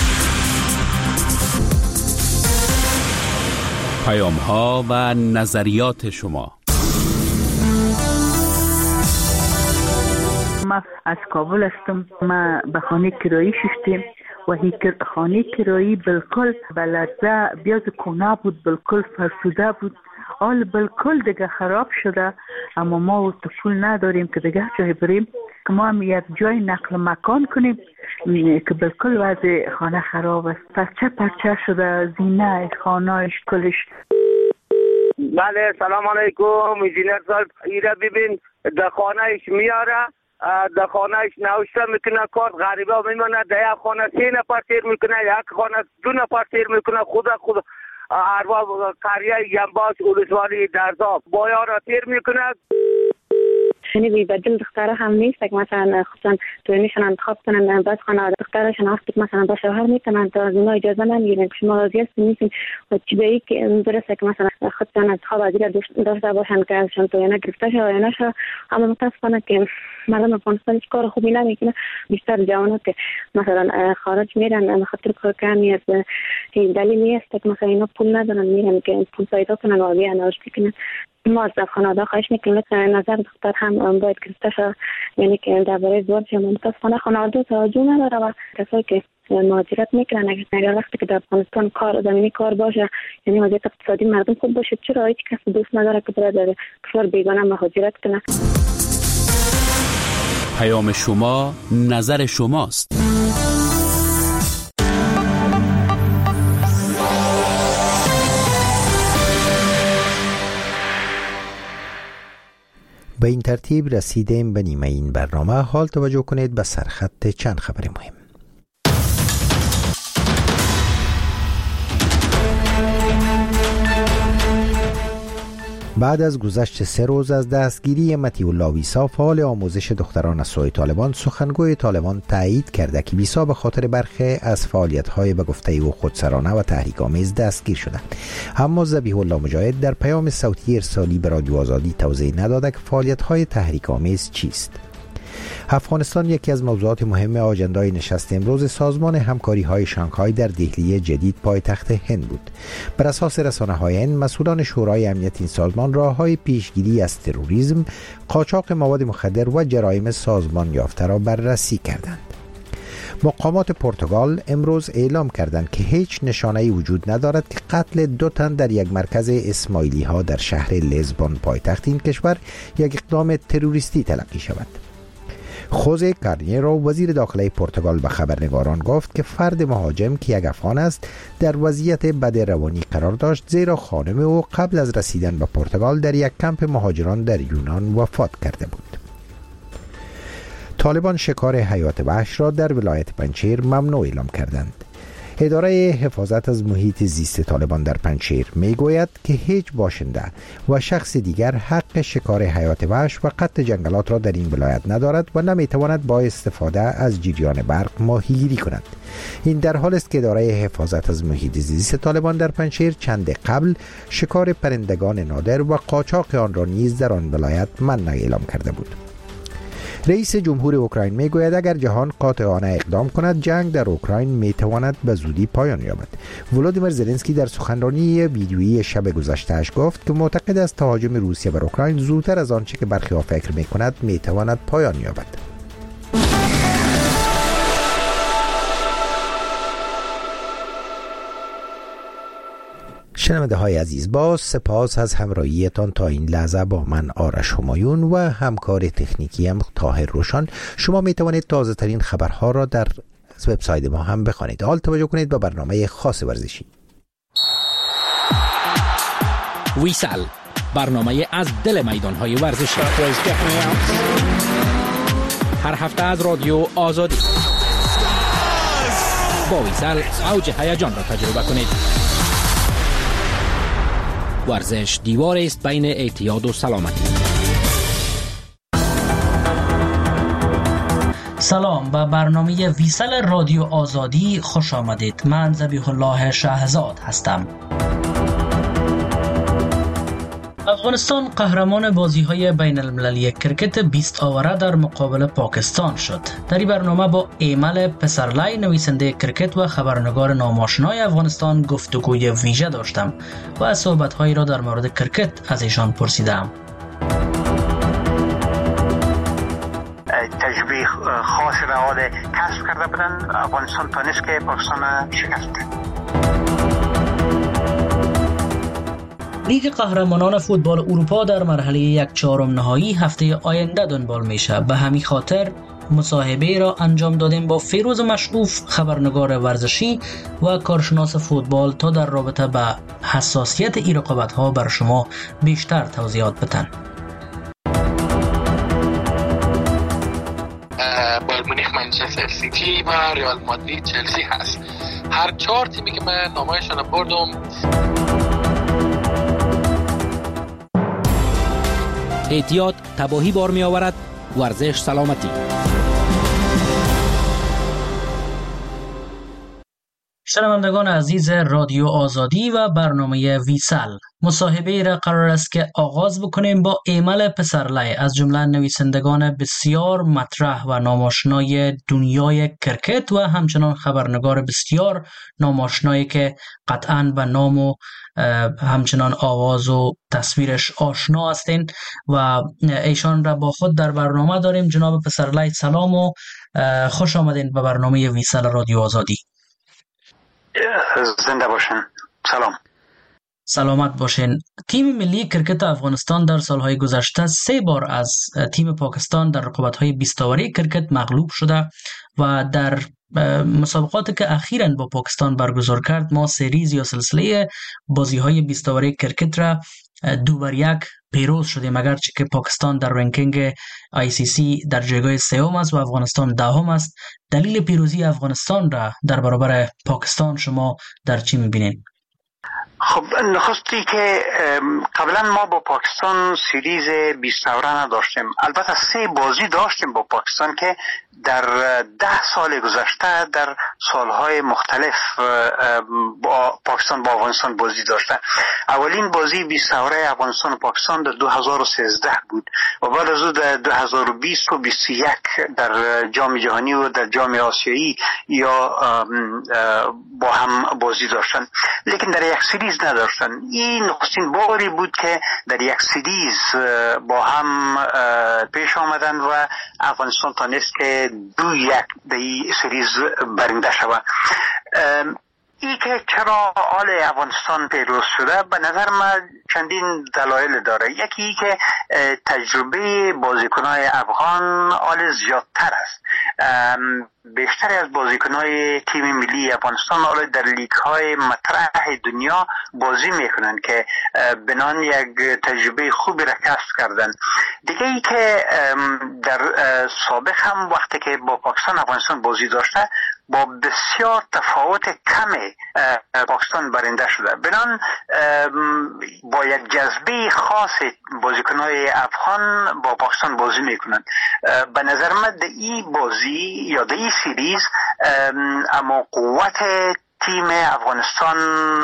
پیام‌ها و نظریات شما. ما از کابل هستم. ما به خانه کرایی شدیم و هی خانه کرایی بالکل بلده بیاز کنا بود، بالکل فرسوده بود، حال بالکل دیگه خراب شده. اما ما تو پول نداریم که دیگه جای بریم که ما هم یک جای نقل مکان کنیم که بالکل وضع خانه خراب است. پرچه شده، زینه خانهش کلش. بله سلام علیکم. انجینر صاحب ایره ببین در خانهش میاره، در خانهش نوشته میکنه کارت غریبه میمونه، در یک خانه 3 نفر تیر میکنه، یک خانه 2 نفر تیر میکنه. خود ارباب قریه ینباش ولسوالی درزاب بایا را تیر میکنه. یعنی بی‌بدل دختره هم نیست که مثلا خودشان تویمیشون انتخاب کنن، بس خانواده دخترشون هست مثلا با شوهر میتونن تا از اونا اجازه نمیگیرن که شما راضی هستین نیستین و چی به این که درسته که مثلا خودشان انتخاب از این داشته باشن که ازشان تویانه گرفته شه یا نشه. اما متاسفانه که مردم افغانستان هیچ کار خوبی نمیکنه. بیشتر جوانات که مثلا خارج میرن خاطر کار کمی از دلیلی است که مثلا اینا پول ندارن میرن که پول پیدا کنن و بیان نوشتی کنن. ما از خانواده خواهش میکنیم نظر دختر هم باید گرفته شد، یعنی که درباره ازدواج هم متاسفانه خانواده توجه نداره و کسایی که مهاجرت میکنن اگر وقتی که در افغانستان کار زمینی کار باشه، یعنی وضعیت اقتصادی مردم خوب باشه، چرا هیچ کس دوست نداره که برای در کشور بیگانه مهاجرت کنه؟ پیام شما نظر شماست. به این ترتیب رسیدیم به نیمه این برنامه. حال توجه کنید به سرخط چند خبر مهم. بعد از گذشت 3 روز از دستگیری مطیع الله ویسا، فعال آموزش دختران از سوی طالبان، سخنگوی طالبان تایید کرده که ویسا به خاطر برخی از فعالیت‌های به گفته او خودسرانه و تحریک‌آمیز دستگیر شده. اما ذبیح الله مجاهد در پیام صوتی ارسالی به رادیو آزادی توضیح نداده که فعالیت‌های تحریک‌آمیز چیست. افغانستان یکی از موضوعات مهم آجندای نشست امروز سازمان همکاری‌های شانگهای در دهلی جدید پایتخت هند بود. بر اساس رسانه‌های هند، مسئولان شورای امنیت این سازمان راه‌های پیشگیری از تروریسم، قاچاق مواد مخدر و جرایم سازمان یافته را بررسی کردند. مقامات پرتغال امروز اعلام کردند که هیچ نشانه‌ای وجود ندارد که قتل 2 تن در یک مرکز اسماعیلی‌ها در شهر لیزبون پایتخت این کشور یک اقدام تروریستی تلقی شود. خوزه کارنیرو وزیر داخلی پرتغال به خبرنگاران گفت که فرد مهاجم که یک افغان است در وضعیت بد روانی قرار داشت، زیرا خانم او قبل از رسیدن به پرتغال در یک کمپ مهاجران در یونان وفات کرده بود. طالبان شکار حیات وحش را در ولایت پنجشیر ممنوع اعلام کردند. اداره حفاظت از محیط زیست طالبان در پنجشیر میگوید که هیچ باشنده و شخص دیگر حق شکار حیات وحش و قطع جنگلات را در این ولایت ندارد و نمیتواند با استفاده از جریان برق ماهیگیری کند. این در حال است که اداره حفاظت از محیط زیست طالبان در پنجشیر چند قبل شکار پرندگان نادر و قاچاق آن را نیز در آن ولایت ممنوع اعلام کرده بود. رئیس جمهور اوکراین میگوید اگر جهان قاطعانه اقدام کند، جنگ در اوکراین میتواند به زودی پایان یابد. ولودیمیر زلنسکی در سخنرانی ویدیویی شب گذشته‌اش گفت که معتقد است تهاجم روسیه بر اوکراین زودتر از آنچه که برخی ها فکر میکند میتواند پایان یابد. شنونده های عزیز، باز سپاس از همراهیتان تا این لحظه با من آرش همایون و همکار تکنیکی هم طاهر روشن. شما می توانید تازه ترین خبرها را در وبسایت ما هم بخوانید. حال توجه کنید به برنامه خاص ورزشی. ویسال، برنامه از دل میدان‌های ورزشی. هر هفته از رادیو آزادی. با ویسال اوج هیجان را تجربه کنید. ورزش دیوار است بین اعتیاد و سلامتی. سلام، به برنامه ویسال رادیو آزادی خوش آمدید. من ذبیح الله شهزاد هستم. افغانستان قهرمان بازی‌های بین المللی کرکت 20 آوره در مقابل پاکستان شد. در این برنامه با ایمل پسرلی، نویسنده کرکت و خبرنگار ناماشنای افغانستان، گفتگوی ویژه داشتم و صحبت‌هایی را در مورد کرکت از ایشان پرسیدم. تشبیه خاص روال کسب کرده بودند. افغانستان تونست که پاکستان شکست دهد. لیگ قهرمانان فوتبال اروپا در مرحله 1/4 نهایی هفته آینده دنبال میشه. به همین خاطر مصاحبه را انجام دادیم با فیروز مشعوف، خبرنگار ورزشی و کارشناس فوتبال، تا در رابطه به حساسیت این رقابت‌ها بر شما بیشتر توضیحات بدن. بایر مونیخ، منچستر سیتی و ریال مادرید، چلسی هست. هر 4 تیمی که من نامایشان بردم. اعتیاد تباهی بار می آورد، ورزش سلامتی. شنوندگان عزیز رادیو آزادی و برنامه ویسل، مصاحبه را قرار است که آغاز بکنیم با ایمل پسرلی از جمله نویسندگان بسیار مطرح و ناماشنای دنیای کرکت و همچنان خبرنگار بسیار ناماشنایی که قطعاً به نام و همچنان آواز و تصویرش آشنا هستین و ایشان را با خود در برنامه داریم. جناب پسرلی سلام و خوش آمدین به برنامه ویسل رادیو آزادی. زنده باشین. سلام. سلامت باشین. تیم ملی کرکت افغانستان در سالهای گذشته 3 بار از تیم پاکستان در رقابت‌های 20 اوری کرکت مغلوب شده و در مسابقاتی که اخیراً با پاکستان برگزار کرد ما سریز یا سلسله بازی‌های 20 اوری کرکت را 2-1 پیروز شدیم، اگرچه که پاکستان در رنکینگ ICC در جایگاه 3م است و افغانستان 10م است. دلیل پیروزی افغانستان را در برابر پاکستان شما در چی می‌بینید؟ خب نخستی که قبلا ما با پاکستان سریز 20 اوره نداشتیم. البته 3 بازی داشتیم با پاکستان که در 10 سال گذشته در سالهای مختلف با پاکستان با افغانستان بازی داشته. اولین بازی 20 اوره افغانستان و پاکستان در 2013 بود و بعد از او در 2020 و 21 در جام جهانی و در جام آسیایی یا با هم بازی داشتن، لیکن در یک سریز نداشتن. این نخستین باری بود که در یک سریز با هم پیش آمدن و افغانستان تانست که 2-1 در این سریز برنده شود. ای که چرا آل افغانستان پیروز شده به نظر من چندین دلایل داره. یکی ای که تجربه بازیکنهای افغان آل زیادتر است. بیشتر از بازیکنهای تیم ملی افغانستان آل در لیگ های مطرح دنیا بازی میکنن که بنان یک تجربه خوبی را کسب کردن. دیگه ای که در سابق هم وقتی که با پاکستان افغانستان بازی داشته با بسیار تفاوت کم پاکستان برنده شده. بنان با یک جذبه خاص بازیکنهای افغان با پاکستان بازی میکنن. به نظر من در این بازی یا در این سریز اما قوت تیم افغانستان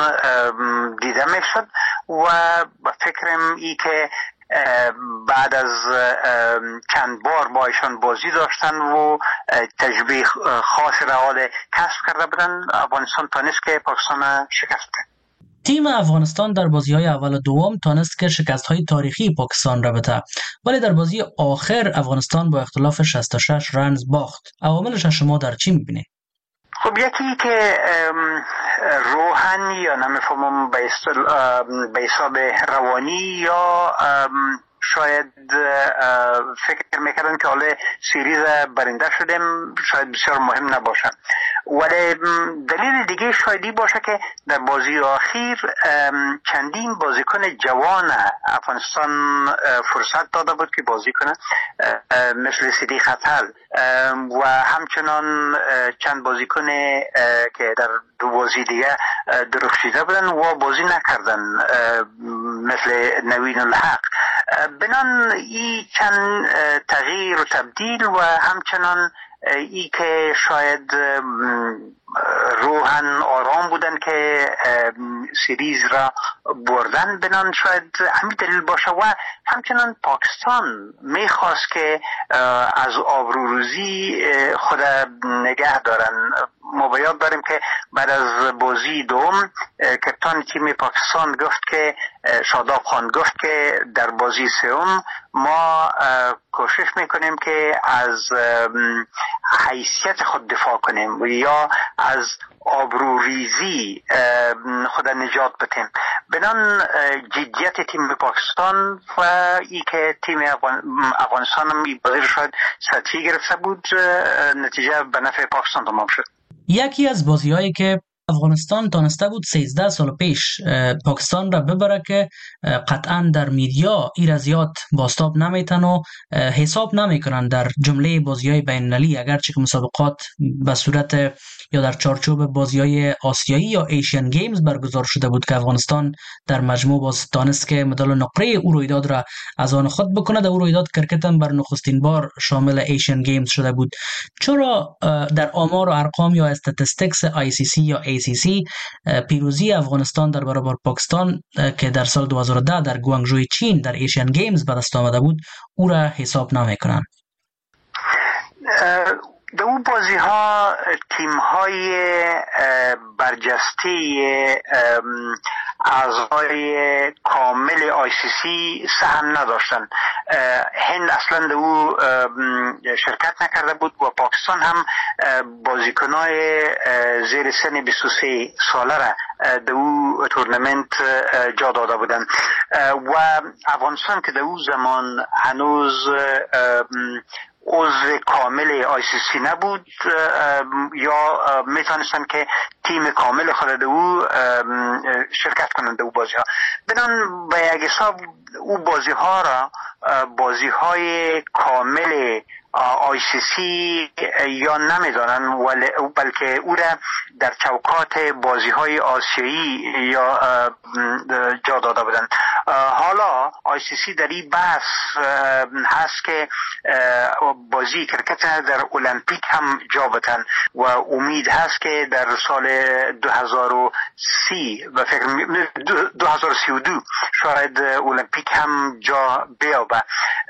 دیده میشد و به فکرم ای که بعد از چند بار با ایشان بازی داشتن و تجربه خاص را کسب کرده بودن، افغانستان تانست که پاکستان شکست بده. تیم افغانستان در بازی‌های اول و دوم تانست که شکست‌های تاریخی پاکستان را بده، ولی در بازی آخر افغانستان با اختلاف 66 رنز باخت. عواملش شما در چی می‌بینید؟ خب یکی که روحن یا نمیفهمم به حساب روانی یا شاید فکر میکردن که حالا سریز برنده شدیم شاید بسیار مهم نباشه، ولی دلیل دیگه شایدی باشه که در بازی اخیر چندین بازیکن جوان افغانستان فرصت داده بود که بازی کنه، مثل صدیق اتل و همچنان چند بازیکن که در 2 بازی دیگه درخشیده بودن و بازی نکردن مثل نوین الحق. بنان این چند تغییر و تبدیل و همچنان ای که شاید روحن آرام بودن که سریز را بردن، بنان شاید همین دلیل باشه و همچنان پاکستان میخواست که از آبروریزی خود نگه دارن. ما باید داریم که بعد از بازی دوم کپتان تیم پاکستان گفت که شاداب خان گفت که در بازی سوم ما کوشش میکنیم که از حیثیت خود دفاع کنیم یا از آبروریزی خود نجات بدیم. بنان جدیت تیم پاکستان و ای که تیم افغانستان هم این بازی رو شاید سطحی گرفته بود، نتیجه به نفع پاکستان تمام شد. یکی از بازی‌هایی که افغانستان تانسته بود 13 سال پیش پاکستان را ببره که قطعا در میدیا این زیاد باستاب نمیتن و حساب نمیکنن در جمله بازی‌های بین‌المللی، اگرچه که مسابقات به صورت یا در چارچوب بازی‌های آسیایی یا ایشین گیمز برگزار شده بود که افغانستان در مجموع باز تانست که مدال نقره او رویداد را از آن خود بکنه. در او رویداد کرکت هم بر نخستین بار شامل ایشین گیمز شده بود. چرا در آمار و ارقام یا استاتستیکس ICC یا ACC پیروزی افغانستان در برابر پاکستان که در سال 2010 در گوانگژوی چین در ایشین گیمز به دست آمده بود او را حساب نمیکنن. در اون بازی ها تیم های برجسته اعضای کامل ICC سهم نداشتن. هند اصلا در او شرکت نکرده بود و پاکستان هم بازیکنای زیر سن 23 ساله را در او تورنمنت جا داده بودن و افغانستان که در او زمان هنوز عضو کامل ICC نبود یا میتونستن که تیم کامل خود او شرکت کنند او بازی ها. بنان به یک حساب او بازی ها را بازی های کامل ICC یا نمیدانن بلکه او را در چوکات بازی های آسیایی یا جا داده بودن. حالا ICC در این بحث هست که بازی کرکت در المپیک هم جا بتن و امید هست که در سال 2030 و فکر 2032 شاید المپیک هم جا بیابه.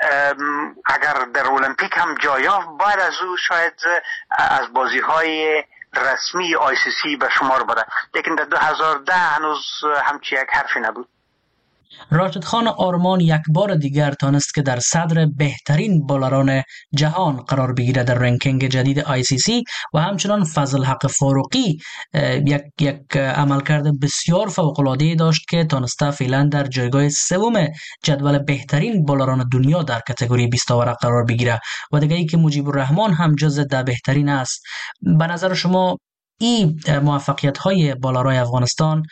اگر در المپیک هم جا یافت بعد از او شاید از بازی های رسمی ICC به شمار بره، لیکن در 2010 هنوز همچی یک حرفی نبود. راشد خان آرمان یک بار دیگر تانست که در صدر بهترین بالران جهان قرار بگیره در رنکینگ جدید ICC و همچنان فضل حق فاروقی یک عملکرد بسیار فوق‌العاده داشت که تانسته فعلا در جایگاه سوم جدول بهترین بالران دنیا در کاتگوری 20 ورق قرار بگیره و دیگه ای که مجیب الرحمن هم جز ده بهترین است. به نظر شما این موفقیت های بالرای افغانستان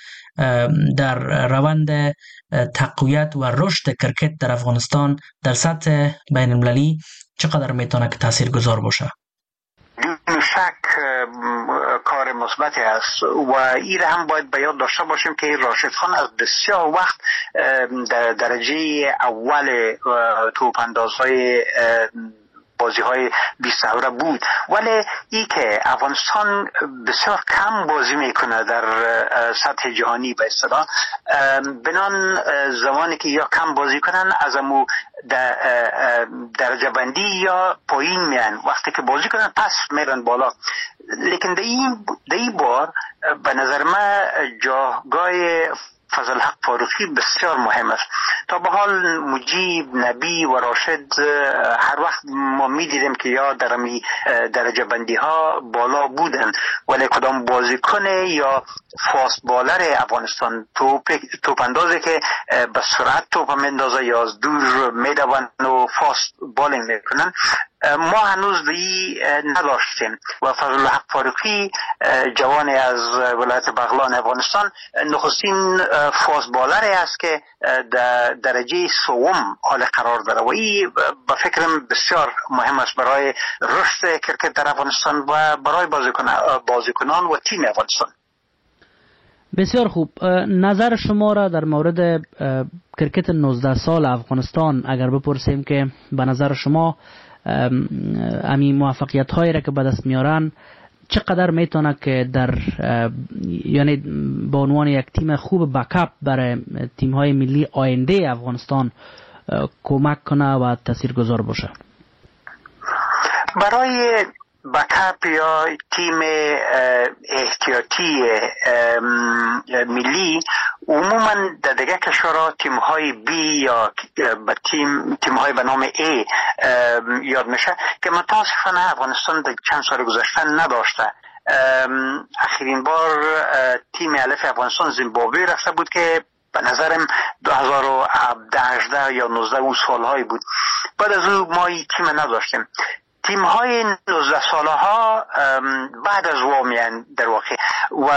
در روند تقویت و رشد کرکت در افغانستان در سطح بین المللی چقدر میتونه که تاثیرگذار باشه؟ بدون شک کار مثبتی است و این هم باید به یاد داشته باشیم که راشد خان از بسیار وقت در درجه اول توپاندازهای بازی های 20 اوره بود، ولی ای که افغانستان بسیار کم بازی میکنه در سطح جهانی به اصطلاح، بنان زمانی که یا کم بازی کنن از امو درجه بندی یا پایین میان، وقتی که بازی کنن پس میرن بالا. لیکن در این بار به نظر من جایگاه فضل حق فاروقی بسیار مهم است. تا به حال مجیب، نبی و راشد هر وقت ما می دیدیم که یا در می درجه بندی ها بالا بودن، ولی کدام بازیکن یا فاست بالر افغانستان توپ اندازه که به سرعت توپ میندازه یا از دور میدوند و فاست بالینگ میکنن ما هنوز دی نداشتیم و فضل حق فاروقی جوانی از ولایت بغلان افغانستان نخستین فاست بالری است که در درجه سوم حال قرار داره و این به فکرم بسیار مهم است برای رشد کرکت در افغانستان و برای بازیکنان و تیم افغانستان. بسیار خوب. نظر شما را در مورد کرکت 19 سال افغانستان اگر بپرسیم که به نظر شما امی موفقیت هایی را که به دست میارن چقدر میتونه که در یعنی به عنوان یک تیم خوب بکاپ برای تیم های ملی آینده افغانستان کمک کنه و تاثیرگذار باشه؟ برای بکاپ یا تیم احتیاطی ملی عموما در دیگه کشورها تیم های بی یا تیم های به نام A یاد میشه که متاسفانه افغانستان در چند سال گذشته نداشته. اخرین بار تیم الف افغانستان زیمبابوه رفته بود که به نظرم 2018 یا 19 اون سالهایی بود. بعد از اون ما این تیم نداشتیم. تیم های 19 ساله ها بعد از وامیان در واقع و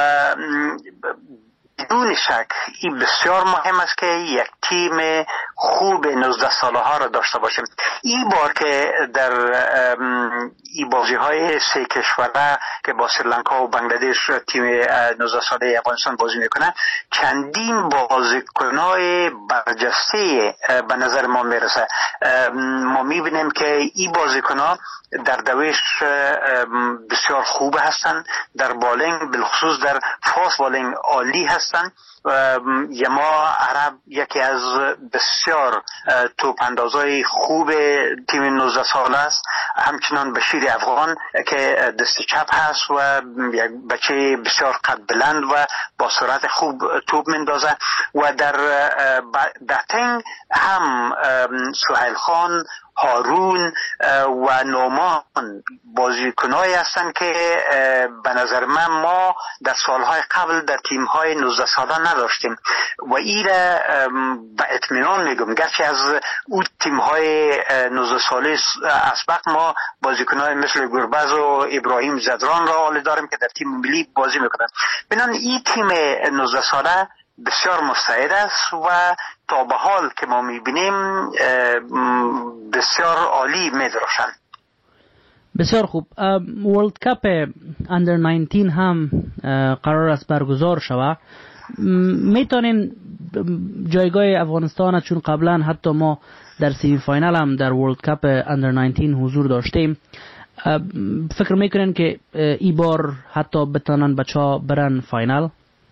بدون شک این بسیار مهم است که یک تیم خوب 19 ساله ها را داشته باشیم. این بار که در این بازی های سه کشوره که با سریلانکا و بنگلادش تیم 19 ساله افغانستان بازی میکنه چندین بازیکنای برجسته به نظر ما میرسه. ما میبینیم که این بازیکنها در دویش بسیار خوب هستند، در بالینگ بالخصوص در فاست بالینگ عالی هستند. یما عرب یکی از بسیار توپ اندازای خوب تیم 19 ساله است. همچنان بشیر افغان که دست چپ هست و یک بچه بسیار قد بلند و با سرعت خوب توپ میندازه. و در باتینگ هم سهیل خان، هارون و نومان بازیکنایی هستند که به نظر من ما در سالهای قبل در تیم‌های 19 ساله نداشتیم و این به اطمینان میگم، گرچه از اون تیم‌های 19 ساله اسبق ما بازیکنای مثل گربز و ابراهیم زدران را حال داریم که در تیم ملی بازی میکنند. بنان این تیم 19 ساله بسیار مستعد است و تا به حال که ما میبینیم بسیار عالی میدرخشند. بسیار خوب. ورلد کپ اندر 19 هم قرار است برگزار شود. میتونین جایگاه افغانستان، چون قبلا حتی ما در سیمی فاینال هم در ورلد کپ اندر 19 حضور داشتیم، فکر میکنین که این بار حتی بتانن بچه برن فاینال؟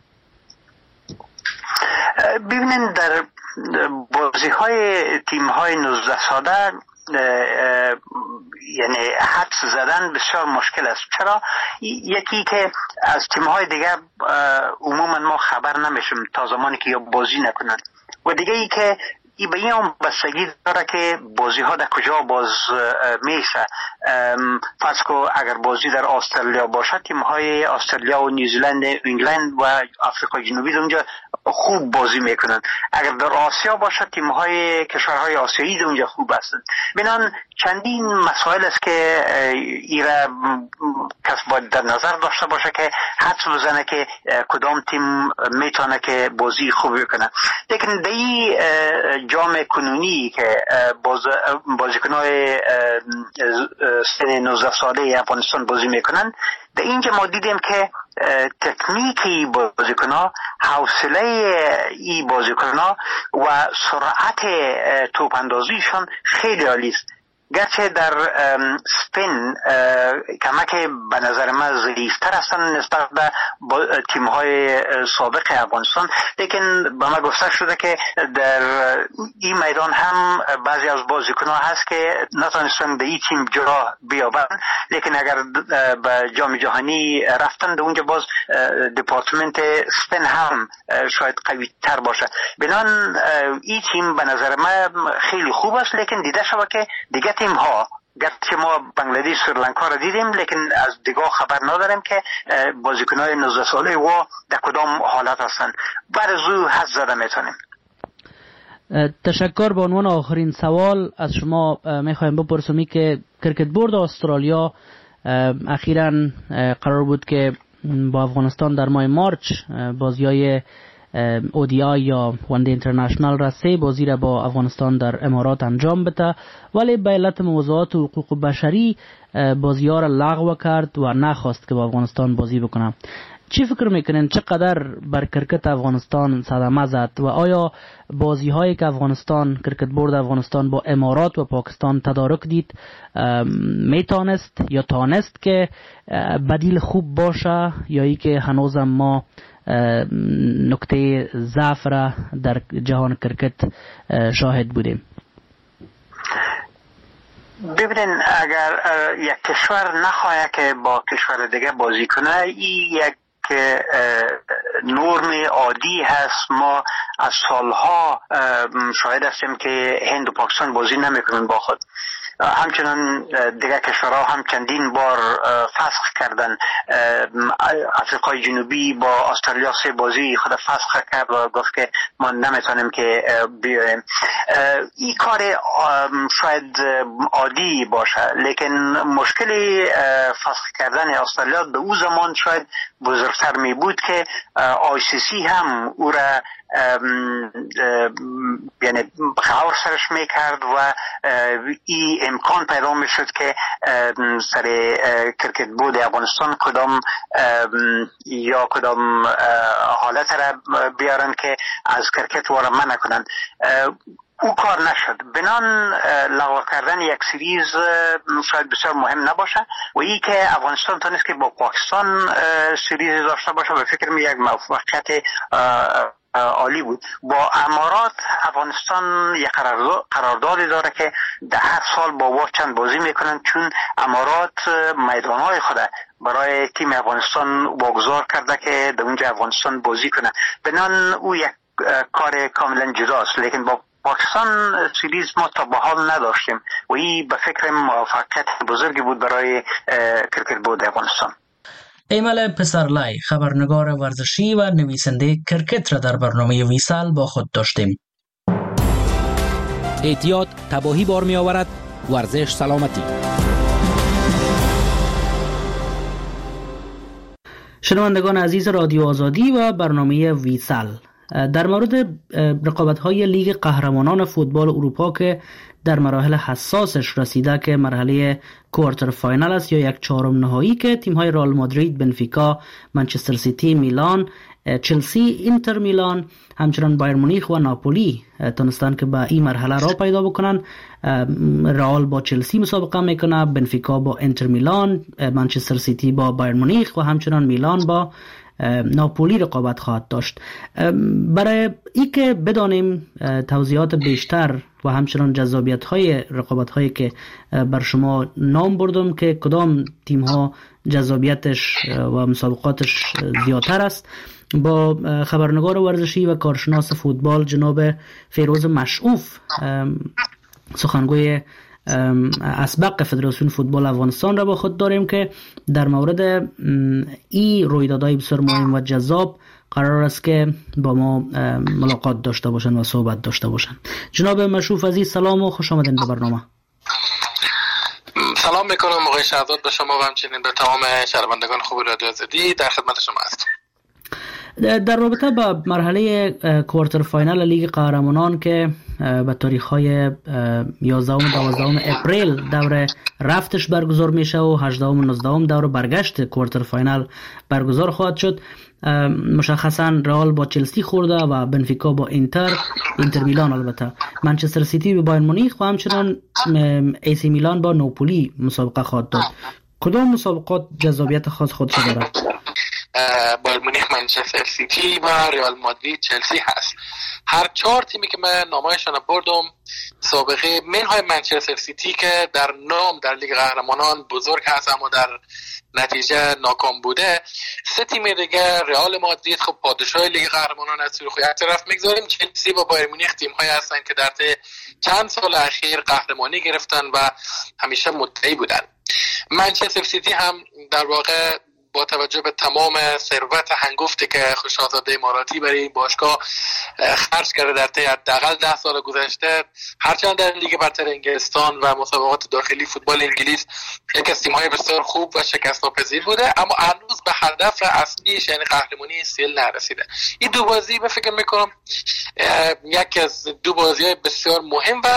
ببینید در بازی های تیم های 19 ساله یعنی حدس زدن بسیار مشکل است. چرا؟ یکی که از تیم های دیگه عموما ما خبر نمیشیم تا زمانی که یا بازی نکنند، و دیگه ای که ای به این بستگی داره که بازی ها در کجا باز میشه. فرض کو اگر بازی در استرالیا باشه، تیم های استرالیا و نیوزیلند، انگلند و آفریقای جنوبی اونجا خوب بازی میکنن. اگر در آسیا باشه، تیم های کشورهای آسیایی اونجا خوب هستند. بنان چندین مسائل است که ایرا کس باید در نظر داشته باشه که حدس بزنه که کدام تیم میتونه که بازی خوب بکنه. لیکن دی جام کنونی که بازیکنای سن 19 ساله افغانستان بازی میکنن، در اینجا ما دیدیم که تکنیکی بازیکن‌ها، حوصله ای بازیکن‌ها و سرعت توپ اندازیشان خیلی عالی است. گرچه در سپین کمک به نظر من ضعیفتر هستند نسبت به تیم‌های سابق افغانستان، لیکن به من گفته شده که در این میدان هم بعضی از بازیکن‌ها هست که نتونستن به این تیم جا بیابند، لیکن اگر به جام جهانی رفتن در اونجا باز دپارتمنت سپین هم شاید قوی تر باشه. بنان این تیم به نظر من خیلی خوب است، لیکن دیده شده که دیگه تیم ها، گرچه ما بنگلادیش، سریلانکا را دیدیم، لیکن از دیگه خبر نداریم که بازیکن‌های 19 ساله و در کدام حالت هستند. بعد از او حد زده میتونیم. تشکر. به عنوان آخرین سوال از شما میخوایم بپرسیم که کرکت بورد استرالیا اخیراً قرار بود که با افغانستان در ماه مارچ بازی‌های ODI یا وندی اینترنشنال را 3 بازی را با افغانستان در امارات انجام بده، ولی به علت موضوعات حقوق بشری بازی ها را لغو کرد و نخواست که با افغانستان بازی بکنه. چی فکر میکنین چقدر بر کرکت افغانستان صدمه زد و آیا بازی هایی که افغانستان، کرکت بورد افغانستان با امارات و پاکستان تدارک دید میتونست یا تانست که بدیل خوب باشه، یا ای که هنوزم ما نکته ضعف را در جهان کرکت شاهد بودیم؟ ببینین، اگر یک کشور نخواهد که با کشور دیگه بازی کنه، این یک نرم عادی هست. ما از سالها شاهد هستیم که هند و پاکستان بازی نمیکنن با خود. همچنان دیگه کشورها هم چندین بار فسخ کردن. آفریقای جنوبی با استرالیا 3 بازی خود فسخ کرد و گفت که ما نمیتونیم که بیایم. این کار شاید عادی باشه، لیکن مشکل فسخ کردن استرالیا به او زمان شاید بزرگتر می بود که ICC هم او را یعنی غور سرش میکرد و این امکان پیدا میشد که سر کرکت بورد افغانستان کدام حالت را بیارن که از کرکت وارد منع کنند. او کار نشد. بنان لغو کردن یک سریز شاید بسیار مهم نباشه و ای که افغانستان تونست که با پاکستان سریز داشته باشه و فکر می یک موفقیت عالی بود. با امارات افغانستان یک قراردادی داره که در هر سال با چند بازی میکنن، چون امارات میدانهای خود برای تیم افغانستان واگذار کرده که در اونجا افغانستان بازی کنه. بنان او یک کار کاملا جداست. لیکن با پاکستان سریز ما تا به حال نداشتیم و این به فکر موفقیت بزرگی بود برای کرکت بود افغانستان. ایمل پسرلای، خبرنگار ورزشی و نویسنده کرکت را در برنامه ویسال با خود داشتیم. احتیاط تباهی بار می آورد، ورزش سلامتی. شنوندگان عزیز رادیو آزادی و برنامه ویسال، در مورد رقابت‌های لیگ قهرمانان فوتبال اروپا که در مراحل حساسش رسیده که مرحله کوارتر فاینال است یا یک چهارم نهایی که تیم‌های رئال مادرید، بنفیکا، منچستر سیتی، میلان، چلسی، اینتر میلان، همچنان بایر مونیخ و ناپولی تونستن که به این مرحله را پیدا بکنن. رئال با چلسی مسابقه میکنه، بنفیکا با اینتر میلان، منچستر سیتی با بایر مونیخ و همچنان میلان با ناپولی رقابت خواهد داشت. برای ای که بدانیم توضیحات بیشتر و همچنان جذابیت‌های رقابت‌هایی که بر شما نام بردم که کدام تیم‌ها جذابیتش و مسابقاتش زیادتر است، با خبرنگار ورزشی و کارشناس فوتبال جناب فیروز مشعوف، سخنگوی اسبق فدراسیون فوتبال افغانستان را با خود داریم که در مورد این رویدادهای بسیار مهم و جذاب قرار است که با ما ملاقات داشته باشند و صحبت داشته باشند. جناب مشعوف عزیز، سلام و خوش آمدین به برنامه. سلام میکنم آقای شهزاد به شما و همچنین به تمام شنوندگان خوب رادیو آزادی. در خدمت شما هستم. در رابطه با مرحله کوارتر فاینال لیگ قهرمانان که به تاریخ‌های 11 و 12 اپریل دور رفتش برگزار میشه و 18 و 19 دور برگشت کوارتر فاینال برگزار خواهد شد، مشخصا رئال با چلسی خورده و بنفیکا با اینتر میلان، البته منچستر سیتی با بایر مونیخ و همچنان ای سی میلان با ناپولی مسابقه خواهد داد. کدام مسابقات جذابیت خاص خودش دارد؟ بایر مونیخ، منچستر سیتی و ریال مادرید، چلسی هست. هر 4 تیمی که من نامایشان بردم سابقه منهای منچستر سیتی که در نام در لیگ قهرمانان بزرگ هست اما در نتیجه ناکام بوده. 3 تیم دیگه ریال مادرید خب پادشاه لیگ قهرمانان است، خب یک طرف میگذاریم چلسی و بایر مونیخ تیم هایی هستن که در چند سال اخیر قهرمانی گرفتن و همیشه مدعی بودن. منچستر سیتی هم در واقع با توجه به تمام ثروت هنگفتی که خوش‌آزاده اماراتی برای این باشگاه خرج کرده در طی حداقل 10 سال گذشته، هرچند در لیگ برتر انگلستان و مسابقات داخلی فوتبال انگلیس یک از تیم‌های بسیار خوب و شکست‌ناپذیر بوده، اما هنوز به هدف اصلیش یعنی قهرمانی سیل نرسیده. این دو بازی به فکر می‌کنم یکی از دو بازی‌های بسیار مهم و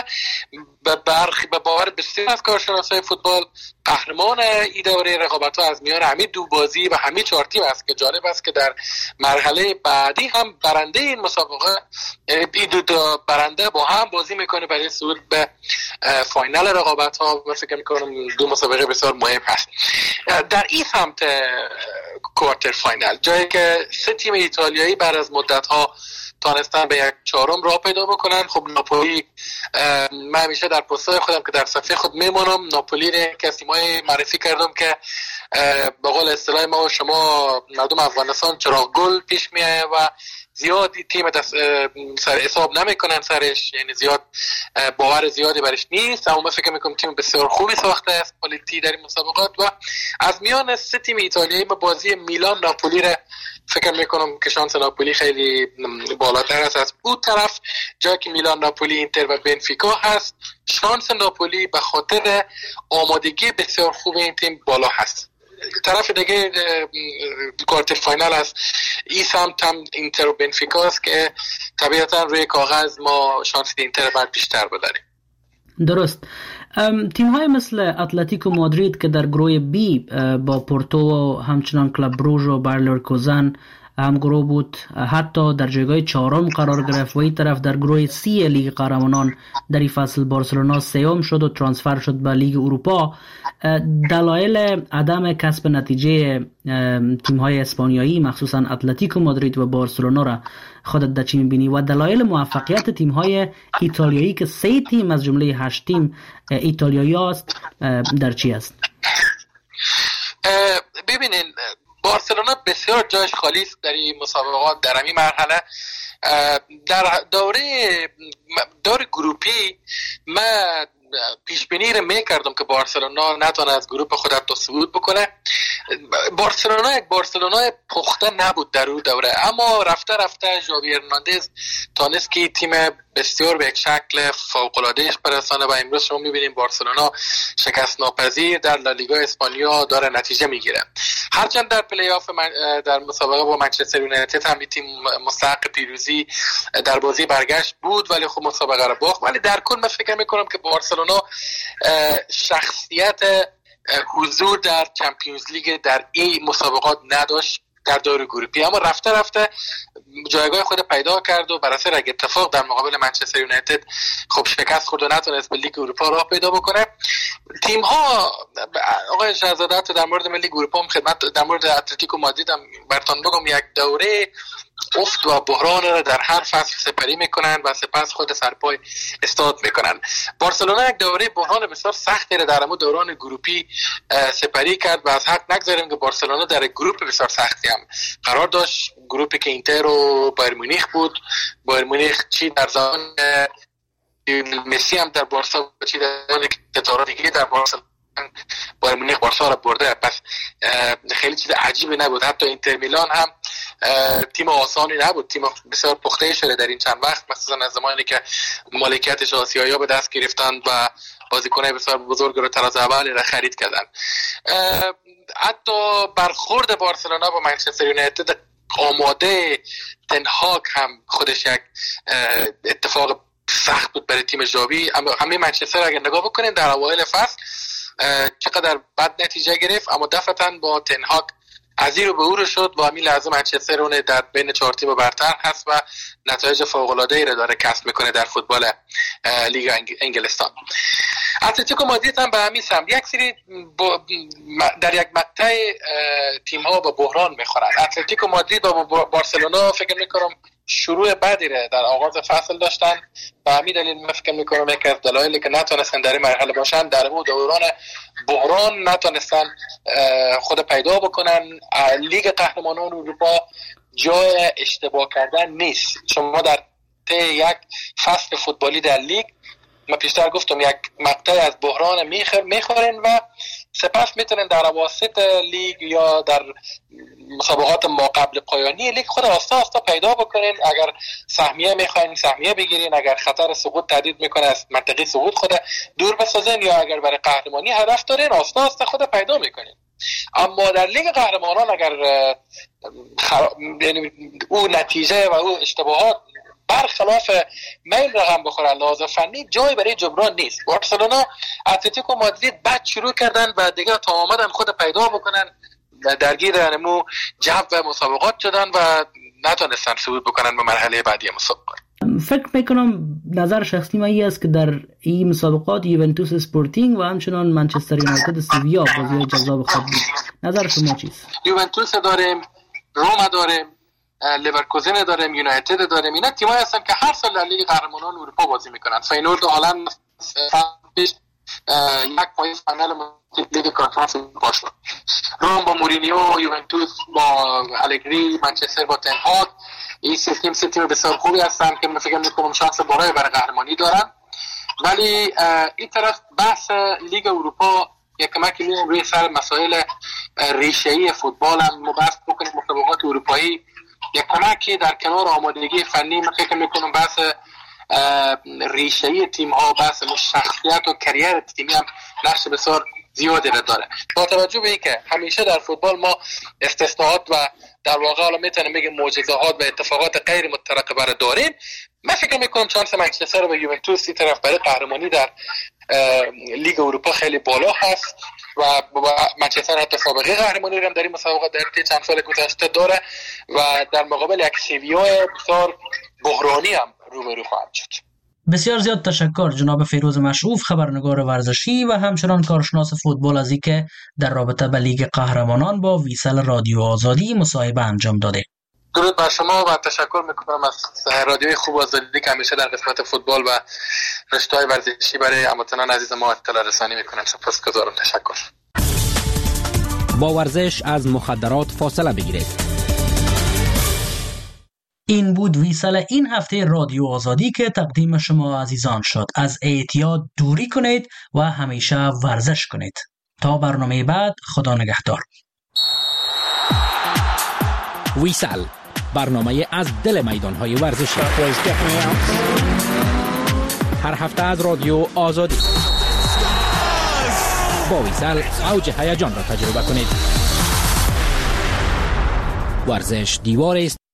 به باور بسیار از کارشناسای فوتبال قهرمان این دوره رقابت‌ها از میان همین دو بازی و همین 4 تیم است که جالب است که در مرحله بعدی هم برنده این مسابقه این دو برنده با هم بازی میکنه برای صعود به فاینال رقابت‌ها. من فکر می‌کنم دو مسابقه بسیار مهم هست. در این سمت کوارتر فاینال جایی که 3 تیم ایتالیایی بعد از مدت‌ها تانستن به یک 4م راه پیدا بکنن. خب ناپولی، من همیشه در پست‌های خودم که در صفحه خود میمونم ناپولی رو که از تیم‌های معرفی کردم که به قول اصطلاح ما و شما مردم افغانستان چراغ گل پیش میایه و زیاد تیم سر حساب نمیکنن سرش، یعنی زیاد باور زیادی برش نیست، اما من فکر میکنم تیم بسیار خوبی ساخته است کوالیتی در این مسابقات و از میان 3 تیم ایتالیایی با بازی میلان ناپولی را فکر میکنم که شانس ناپولی خیلی بالاتر است. از اون طرف جایی که میلان، ناپولی، اینتر و بنفیکا هست، شانس ناپولی به خاطر آمادگی بسیار خوب این تیم بالا هست. طرف دیگه کوارتر فاینال است، این سمت هم اینتر و بنفیکا است که طبیعتا روی کاغذ ما شانس اینتر بعد بیشتر بداریم. درست. تیم های مثل اتلتیکو مادرید که در گروه بی با پورتو و همچنان کلاب بروژ و بایر لورکوزن همگروه بود، حتی در جایگاه 4 قرار گرفت و این طرف در گروه C لیگ قهرمانان در این فصل بارسلونا 3 شد و ترانسفر شد به لیگ اروپا. دلایل عدم کسب نتیجه تیم‌های اسپانیایی مخصوصا اتلتیکو مادرید و بارسلونا را خودت در چی می‌بینی و دلایل موفقیت تیم‌های ایتالیایی که 3 تیم از جمله 8 تیم ایتالیایی است در چی است؟ ببینین بارسلونا بسیار جایش خالی است در این مسابقات، در این مرحله. در دوره گروپی من پیش بینی رو میکردم که بارسلونا نتونه از گروپ خودت صعود بکنه. بارسلونا یک بارسلونا پخته نبود در اون دوره، اما رفته رفته ژاوی هرناندز تونست که تیم بسیار به یک شکل فوق‌العاده‌اش برسانه و امروز شما می‌بینیم بارسلونا شکست ناپذیر در لالیگا اسپانیا داره نتیجه میگیره. هرچند در پلی آف در مسابقه با منچستر یونایتد هم تیم مستحق پیروزی در بازی برگشت بود، ولی خب مسابقه رو باخت. ولی در کل من فکر می‌کنم که بارسلونا شخصیت حضور در چمپیونز لیگ در این مسابقات نداشت در دور گروپی، اما رفته رفته جایگاه خود پیدا کرد و بر اثر یک اتفاق در مقابل منچستر یونایتد خب شکست خورد و نتونست به لیگ اروپا راه پیدا بکنه. تیم ها آقای شهزاده در مورد لیگ اروپا هم خدمت در مورد اتلتیکو مادرید هم براتون بگم، یک دوره افت و بحران را در هر فصل سپری میکنن و سپس خود سرپای استاد میکنن. بارسلونا یک دوره بحران بسیار سختی را در همون دوران گروپی سپری کرد و از حق نگذاریم که بارسلونا در گروپ بسیار سختی هم قرار داشت. گروپی که اینتر و بایر مونیخ بود. بایر مونیخ چی در زمان مسی هم در بارسا چی در زمان ستاره دیگه در بارسا بایر مونیخ بارسا را برده، پس خیلی چیز عجیبی نبود. حتی اینتر میلان هم تیم آسانی نبود، تیم بسیار پخته شده در این چند وقت، مثلا از زمانی که مالکیتش آسیایی به دست گرفتن و بازیکنای بسیار بزرگ رو تراز اول را خرید کردن. حتی برخورد بارسلونا با منچستر یونایتد آماده تنهاگ هم خودش یک اتفاق سخت بود برای تیم ژاوی. همه منچستر اگر نگاه بکنین در اوایل فصل چقدر بد نتیجه گرفت، اما دفعتاً با تنهاگ از این رو به او رو شد و همین لحظه منچستر اون در بین 4 تیم برتر هست و نتایج فوق‌العاده‌ای رو داره کسب میکنه در فوتبال لیگ انگلستان. اتلتیکو مادرید هم به همین سمت یک سری در یک مقطع تیم‌ها با بحران میخورن. اتلتیکو مادرید و بارسلونا فکر میکنم شروع بدی را در آغاز فصل داشتن و همین دلیل من فکر میکنم یکی از دلایلی که نتونستن در این مرحله باشن در اون دوران بحران نتونستن خود پیدا بکنن. لیگ قهرمانان اروپا جای اشتباه کردن نیست. شما در یک فصل فوتبالی در لیگ، من پیشتر گفتم، یک مقطع از بحران میخورین و سپس میتونین در اواسط لیگ یا در مسابقات ما قبل پایانی لیگ خود آستا آستا پیدا بکنین. اگر سهمیه میخواین سهمیه بگیرین، اگر خطر سقوط تهدید میکنه از منطقه سقوط خود دور بسازین، یا اگر برای قهرمانی هدف دارین آستا آستا خود پیدا میکنین. اما در لیگ قهرمانان اگر یعنی او نتیجه و او اشتباهات برخلاف میل رقم بخوره لحاظ فنی، جای برای جبران نیست. بارسلونا اتلتیکو مادرید بد شروع کردن و دیگه تا آمدن خود پیدا بکنن درگیر انمو جو مسابقات شدن و نتونستن صعود بکنن به مرحله بعدی مسابقات. فکر میکنم نظر شخصی من است که در این مسابقات یوونتوس اسپورتینگ و همچنان منچستر یونایتد سویا بازی جذاب خود بود. نظر شما چیست؟ یوونتوس داریم، روما داریم، لیورکوزن داریم، یونایتد داریم. اینا تیمایی هستن که هر سال در لیگ قهرمانان اروپا بازی میکنن. فینورد هالند یک پای فینال لیگ کنفرانس اروپا شد. روم با مورینیو، یوونتوس با الگری، منچستر با تنهاگ، این سه تیم بسیار خوبی هستن که من فکر میکنم شانس بالایی برای قهرمانی دارن. ولی این طرف بحث لیگ اروپا یک کمکی می‌کنه روی سر مسائل ریشه‌ای فوتبال هم مبحث بکنیم. مسابقات اروپایی یک کمکی در کنار آمادگی فنی، من فکر میکنم بحث ریشه‌ای تیم‌ها، بحث شخصیت و کریر تیمی هم نقش بسیار زیادی را داره. با توجه به اینکه همیشه در فوتبال ما استثناءات و در واقع حالا میتونیم بگیم معجزه‌ات و اتفاقات غیر مترقبه را داریم، من فکر میکنم شانس منچستر و یوونتوس این طرف برای قهرمانی در لیگ اروپا خیلی بالا هست و منچستر حتی سابقه قهرمانی رو هم در این مسابقات در طی چند سال گذشته داره و در مقابل یک سویا بسیار بحرانی هم روبرو خواهد شد. بسیار زیاد تشکر جناب فیروز مشعوف، خبرنگار ورزشی و همچنان کارشناس فوتبال، از اینکه در رابطه با لیگ قهرمانان با ویسل رادیو آزادی مصاحبه انجام داده. درود بر شما و تشکر میکنم از رادیوی خوب آزادی که همیشه در قسمت فوتبال و رشته‌های ورزشی برای هموطنان عزیز ما اطلاع رسانی میکنم. سپاسگزارم. تشکر. با ورزش از مخدرات فاصله بگیرید. این بود ویسل این هفته رادیو آزادی که تقدیم شما عزیزان شد. از اعتیاد دوری کنید و همیشه ورزش کنید. تا برنامه بعد، خدا نگهدار. ویسل، برنامه از دل میدان‌های ورزشی. هر هفته از رادیو آزادی. با ویسل اوج هیجان را تجربه کنید. ورزش دیوار است